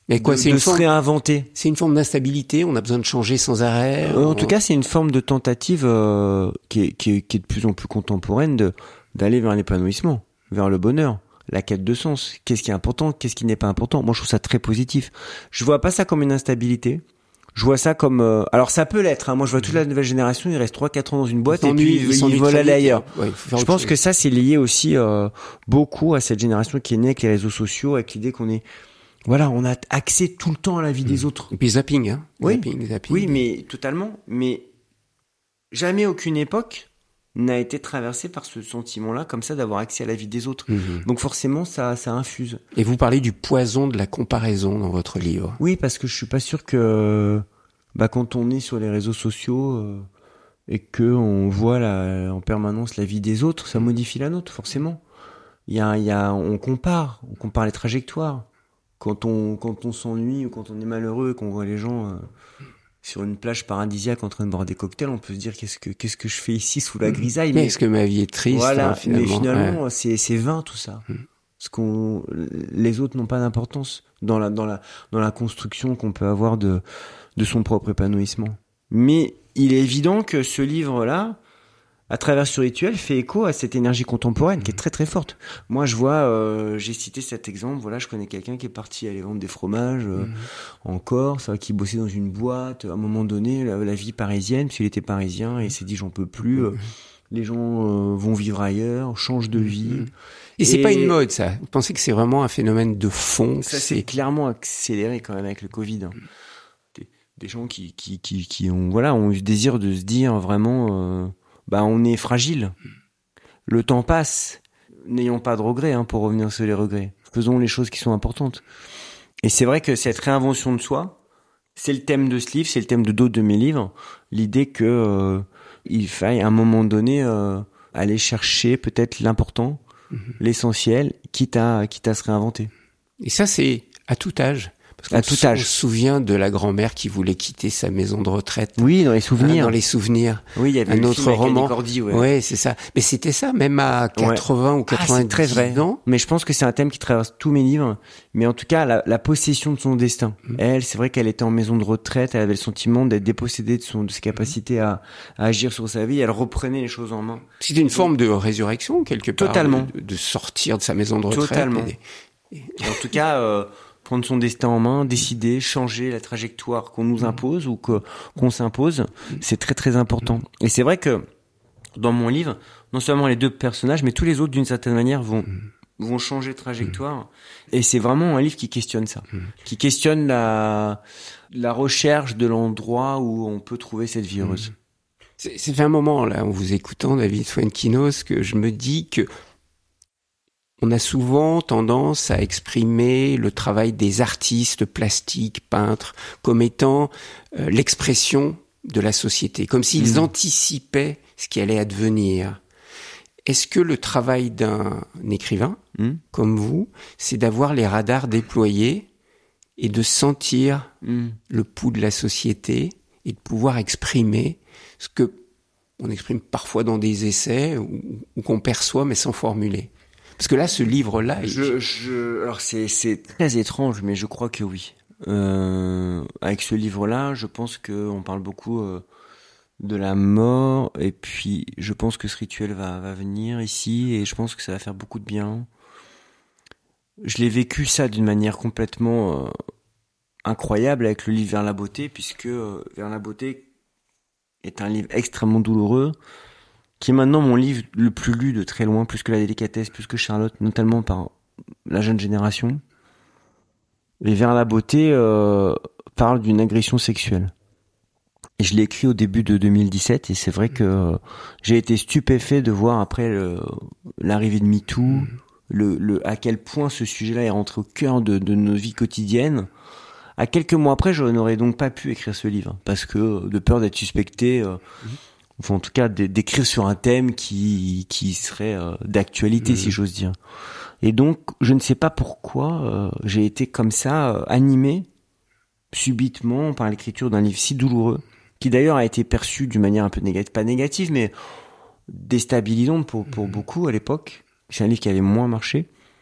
Mais quoi, de, c'est de une se forme, réinventer. c'est une forme d'instabilité. On a besoin de changer sans arrêt. Euh, en on... tout cas, c'est une forme de tentative euh, qui, est, qui, est, qui est de plus en plus contemporaine de d'aller vers l'épanouissement, vers le bonheur, la quête de sens. Qu'est-ce qui est important, qu'est-ce qui n'est pas important. Moi, je trouve ça très positif. Je vois pas ça comme une instabilité. Je vois ça comme... Euh... Alors, ça peut l'être. Hein. Moi, je vois toute la nouvelle génération, ils restent trois quatre ans dans une boîte et puis ils, ils veulent aller ailleurs. Ouais, je pense que ça, c'est lié aussi euh, beaucoup à cette génération qui est née avec les réseaux sociaux, avec l'idée qu'on est... Voilà, on a accès tout le temps à la vie des autres. Et puis zapping, hein. Oui, zapping, zapping. Oui, mais totalement. Mais jamais aucune époque n'a été traversée par ce sentiment-là, comme ça, d'avoir accès à la vie des autres. Mm-hmm. Donc forcément, ça, ça infuse. Et vous parlez du poison de la comparaison dans votre livre. Oui, parce que je suis pas sûr que, bah, quand on est sur les réseaux sociaux euh, et que on voit la, en permanence la vie des autres, ça modifie la nôtre, forcément. Il y a, il y a, on compare, on compare les trajectoires. Quand on, quand on s'ennuie ou quand on est malheureux, qu'on voit les gens euh, sur une plage paradisiaque en train de boire des cocktails, on peut se dire qu'est-ce que, qu'est-ce que je fais ici sous la grisaille. Mais est-ce que ma vie est triste, voilà, hein, finalement. Mais finalement, ouais. c'est, c'est vain tout ça. Mm. Parce qu'on, les autres n'ont pas d'importance dans la, dans la, dans la construction qu'on peut avoir de, de son propre épanouissement. Mais il est évident que ce livre-là, à travers ce rituel, fait écho à cette énergie contemporaine qui est très très forte. Moi, je vois, euh, j'ai cité cet exemple, voilà, je connais quelqu'un qui est parti aller vendre des fromages euh, mmh. en Corse, qui bossait dans une boîte, à un moment donné, la, la vie parisienne, parce qu'il était parisien, et il s'est dit, j'en peux plus, euh, les gens euh, vont vivre ailleurs, changent de vie. Et, et c'est pas une mode, ça. Vous pensez que c'est vraiment un phénomène de fond? Ça s'est clairement accéléré quand même avec le Covid. Hein. Des, des gens qui, qui, qui, qui ont, voilà, ont eu le désir de se dire vraiment... Euh, bah on est fragile. Le temps passe. N'ayons pas de regrets, hein, pour revenir sur les regrets. Faisons les choses qui sont importantes. Et c'est vrai que cette réinvention de soi, c'est le thème de ce livre, c'est le thème de d'autres de mes livres. L'idée que euh, il faille à un moment donné euh, aller chercher peut-être l'important, mmh. l'essentiel, quitte à quitte à se réinventer. Et ça, c'est à tout âge. Parce à tout âge. On se souvient de la grand-mère qui voulait quitter sa maison de retraite. Oui, dans les souvenirs. Hein, dans les souvenirs. Oui, il y avait un autre roman. Cordy, ouais. ouais, c'est ça. Mais c'était ça, même à quatre-vingts ouais. ou quatre-vingt-dix ah, c'est très vrai. ans. Mais je pense que c'est un thème qui traverse tous mes livres. Mais en tout cas, la, la possession de son destin. Mmh. Elle, c'est vrai qu'elle était en maison de retraite. Elle avait le sentiment d'être dépossédée de son, de ses capacités à, à agir sur sa vie. Elle reprenait les choses en main. C'était une Donc, forme de résurrection, quelque part. Totalement. De, de sortir de sa maison de retraite. Totalement. Et, et... et en tout cas, euh, prendre son destin en main, décider, changer la trajectoire qu'on nous impose ou que qu'on s'impose, c'est très très important. Et c'est vrai que dans mon livre, non seulement les deux personnages, mais tous les autres d'une certaine manière vont vont changer de trajectoire. Et c'est vraiment un livre qui questionne ça, qui questionne la la recherche de l'endroit où on peut trouver cette vie heureuse. C'est, c'est fait un moment là, en vous écoutant, David Fuenquinos, que je me dis que on a souvent tendance à exprimer le travail des artistes plastiques, peintres, comme étant euh, l'expression de la société, comme s'ils mmh. anticipaient ce qui allait advenir. Est-ce que le travail d'un écrivain, mmh. comme vous, c'est d'avoir les radars déployés et de sentir mmh. le pouls de la société et de pouvoir exprimer ce que on exprime parfois dans des essais ou, ou qu'on perçoit mais sans formuler? Parce que là, ce livre-là... Je, je, alors c'est, c'est très étrange, mais je crois que oui. Euh, avec ce livre-là, je pense qu'on parle beaucoup euh, de la mort, et puis je pense que ce rituel va, va venir ici, et je pense que ça va faire beaucoup de bien. Je l'ai vécu ça d'une manière complètement euh, incroyable avec le livre Vers la beauté, puisque euh, Vers la beauté est un livre extrêmement douloureux, qui est maintenant mon livre le plus lu de très loin, plus que La délicatesse, plus que Charlotte, notamment par la jeune génération. Et Vers la beauté euh, parle d'une agression sexuelle. Et je l'ai écrit au début de deux mille dix-sept, et c'est vrai que euh, j'ai été stupéfait de voir après le, l'arrivée de MeToo, mmh. le, le, à quel point ce sujet-là est rentré au cœur de, de nos vies quotidiennes. À quelques mois après, je n'aurais donc pas pu écrire ce livre, parce que de peur d'être suspecté... Euh, mmh. Enfin, en tout cas, d'écrire sur un thème qui qui serait euh, d'actualité, mmh. si j'ose dire. Et donc, je ne sais pas pourquoi euh, j'ai été comme ça euh, animé subitement par l'écriture d'un livre si douloureux, qui d'ailleurs a été perçu d'une manière un peu négative, pas négative, mais déstabilisante pour pour mmh. beaucoup à l'époque. C'est un livre qui avait moins marché.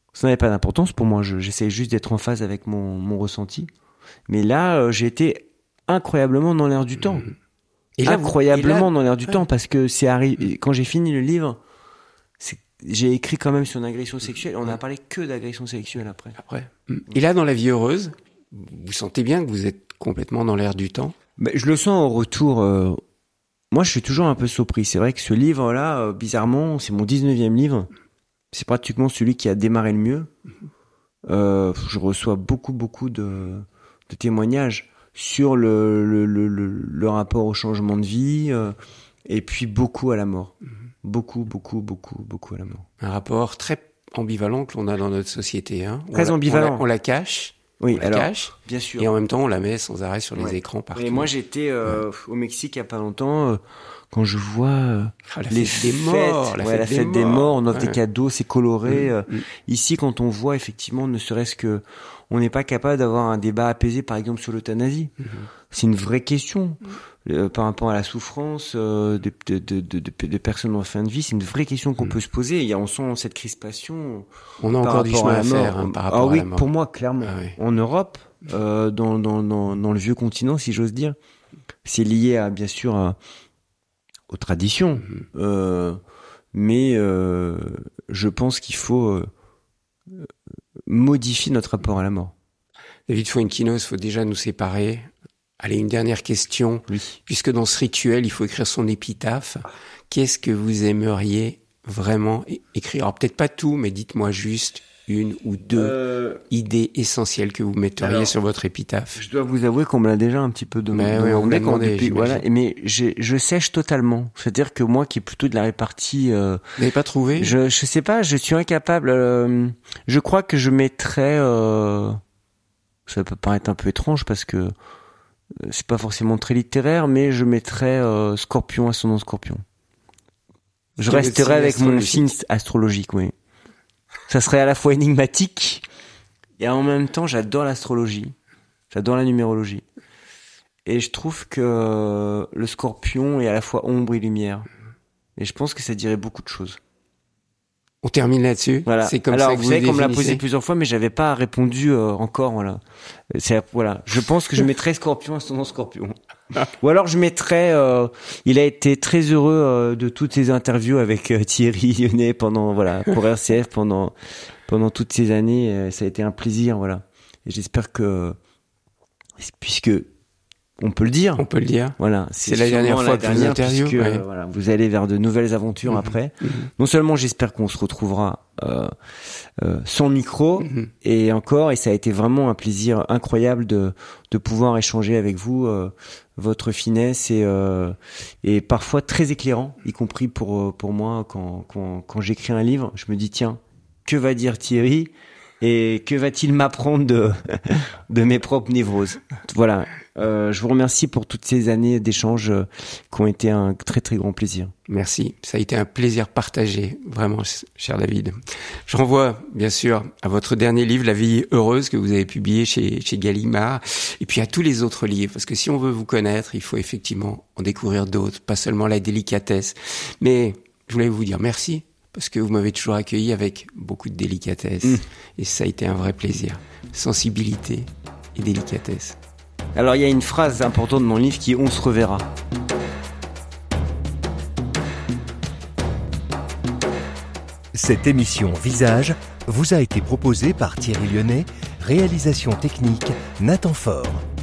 Ça n'avait pas d'importance pour moi. Je, j'essayais juste d'être en phase avec mon, mon ressenti. Mais là, euh, j'ai été incroyablement dans l'air du temps. Mmh. Et là, incroyablement et là, dans l'air du ouais. temps, parce que c'est arrivé. Quand j'ai fini le livre, c'est, j'ai écrit quand même sur une agression sexuelle. On n'a parlé que d'agression sexuelle après. Après. Et là, dans La vie heureuse, vous sentez bien que vous êtes complètement dans l'air du temps? Ben, je le sens au retour. Euh, moi, je suis toujours un peu surpris. C'est vrai que ce livre-là, euh, bizarrement, c'est mon dix-neuvième livre. C'est pratiquement celui qui a démarré le mieux. Euh, je reçois beaucoup, beaucoup de, de témoignages sur le, le, le, le, le rapport au changement de vie euh, et puis beaucoup à la mort. Beaucoup, beaucoup, beaucoup, beaucoup à la mort. Un rapport très ambivalent que l'on a dans notre société. Hein. Très on ambivalent. La, on, la, on la cache. Oui, on la alors, cache. Bien sûr. Et en même temps, on la met sans arrêt sur les ouais. écrans partout. Et moi, j'étais euh, ouais. au Mexique il y a pas longtemps. Euh, quand je vois euh, ah, la les fête fêtes, des morts, la ouais, fête, la des, fête morts. des morts, on offre ouais. des cadeaux, c'est coloré. Mmh, euh, mmh. Ici, quand on voit effectivement, ne serait-ce que, on n'est pas capable d'avoir un débat apaisé, par exemple sur l'euthanasie. Mmh. C'est une vraie question mmh. euh, par rapport à la souffrance euh, de, de, de, de, de, de personnes en fin de vie. C'est une vraie question qu'on mmh. peut se poser. Il y a, on sent cette crispation. On a encore du chemin à, à faire hein, par rapport ah, oui, à la mort. Pour moi, clairement. Ah, oui. En Europe, euh, dans, dans, dans, dans le vieux continent, si j'ose dire, c'est lié à, bien sûr, à, aux traditions, mmh. euh, mais euh, je pense qu'il faut euh, modifier notre rapport à la mort. David Fuenquinos, il faut déjà nous séparer. Allez, une dernière question. Oui. Puisque dans ce rituel, il faut écrire son épitaphe, qu'est-ce que vous aimeriez vraiment é- écrire? Alors peut-être pas tout, mais dites-moi juste une ou deux euh... idées essentielles que vous metteriez Alors, sur votre épitaphe. Je dois vous avouer qu'on me l'a déjà un petit peu demandé. Mais oui, on me l'a demandé. Depuis, voilà, mais j'ai, je sèche totalement. C'est-à-dire que moi, qui est plutôt de la répartie, euh, vous n'avez pas trouvé? Je, je sais pas. Je suis incapable. Euh, je crois que je mettrais. Euh, ça peut paraître un peu étrange parce que euh, c'est pas forcément très littéraire, mais je mettrais euh, Scorpion, ascendant Scorpion. Je resterai avec mon signe astrologique, oui. Ça serait à la fois énigmatique et en même temps, j'adore l'astrologie. J'adore la numérologie. Et je trouve que le Scorpion est à la fois ombre et lumière. Et je pense que ça dirait beaucoup de choses. On termine là-dessus. Voilà. C'est comme Alors, ça que vous, vous savez qu'on me l'a définissez. posé plusieurs fois, mais j'avais pas répondu euh, encore. Voilà. C'est voilà. Je pense que je mettrais Scorpion, ascendant Scorpion. Ou alors je mettrais. Euh, il a été très heureux euh, de toutes ces interviews avec euh, Thierry Lyonnais pendant voilà pour R C F pendant pendant toutes ces années. Euh, ça a été un plaisir, voilà. Et j'espère que puisque on peut le dire. On peut le dire. Voilà. C'est, c'est la dernière fois la que dernière, vous interviewez. Puisque, ouais. euh, voilà, vous allez vers de nouvelles aventures mmh. après. Mmh. Non seulement j'espère qu'on se retrouvera euh, euh, sans micro mmh. et encore, et ça a été vraiment un plaisir incroyable de de pouvoir échanger avec vous euh, votre finesse et euh, et parfois très éclairant, y compris pour pour moi quand quand quand j'écris un livre, je me dis tiens, que va dire Thierry? Et que va-t-il m'apprendre de de mes propres névroses? Voilà. Euh, je vous remercie pour toutes ces années d'échanges euh, qui ont été un très très grand plaisir. Merci. Ça a été un plaisir partagé, vraiment, cher David. Je renvoie, bien sûr, à votre dernier livre, La vie heureuse, que vous avez publié chez, chez Gallimard, et puis à tous les autres livres, parce que si on veut vous connaître, il faut effectivement en découvrir d'autres, pas seulement la délicatesse. Mais je voulais vous dire merci, parce que vous m'avez toujours accueilli avec beaucoup de délicatesse. Mmh. Et ça a été un vrai plaisir. Sensibilité et délicatesse. Alors il y a une phrase importante dans mon livre qui est « On se reverra ». Cette émission Visage vous a été proposée par Thierry Lyonnais, réalisation technique Nathan Faure.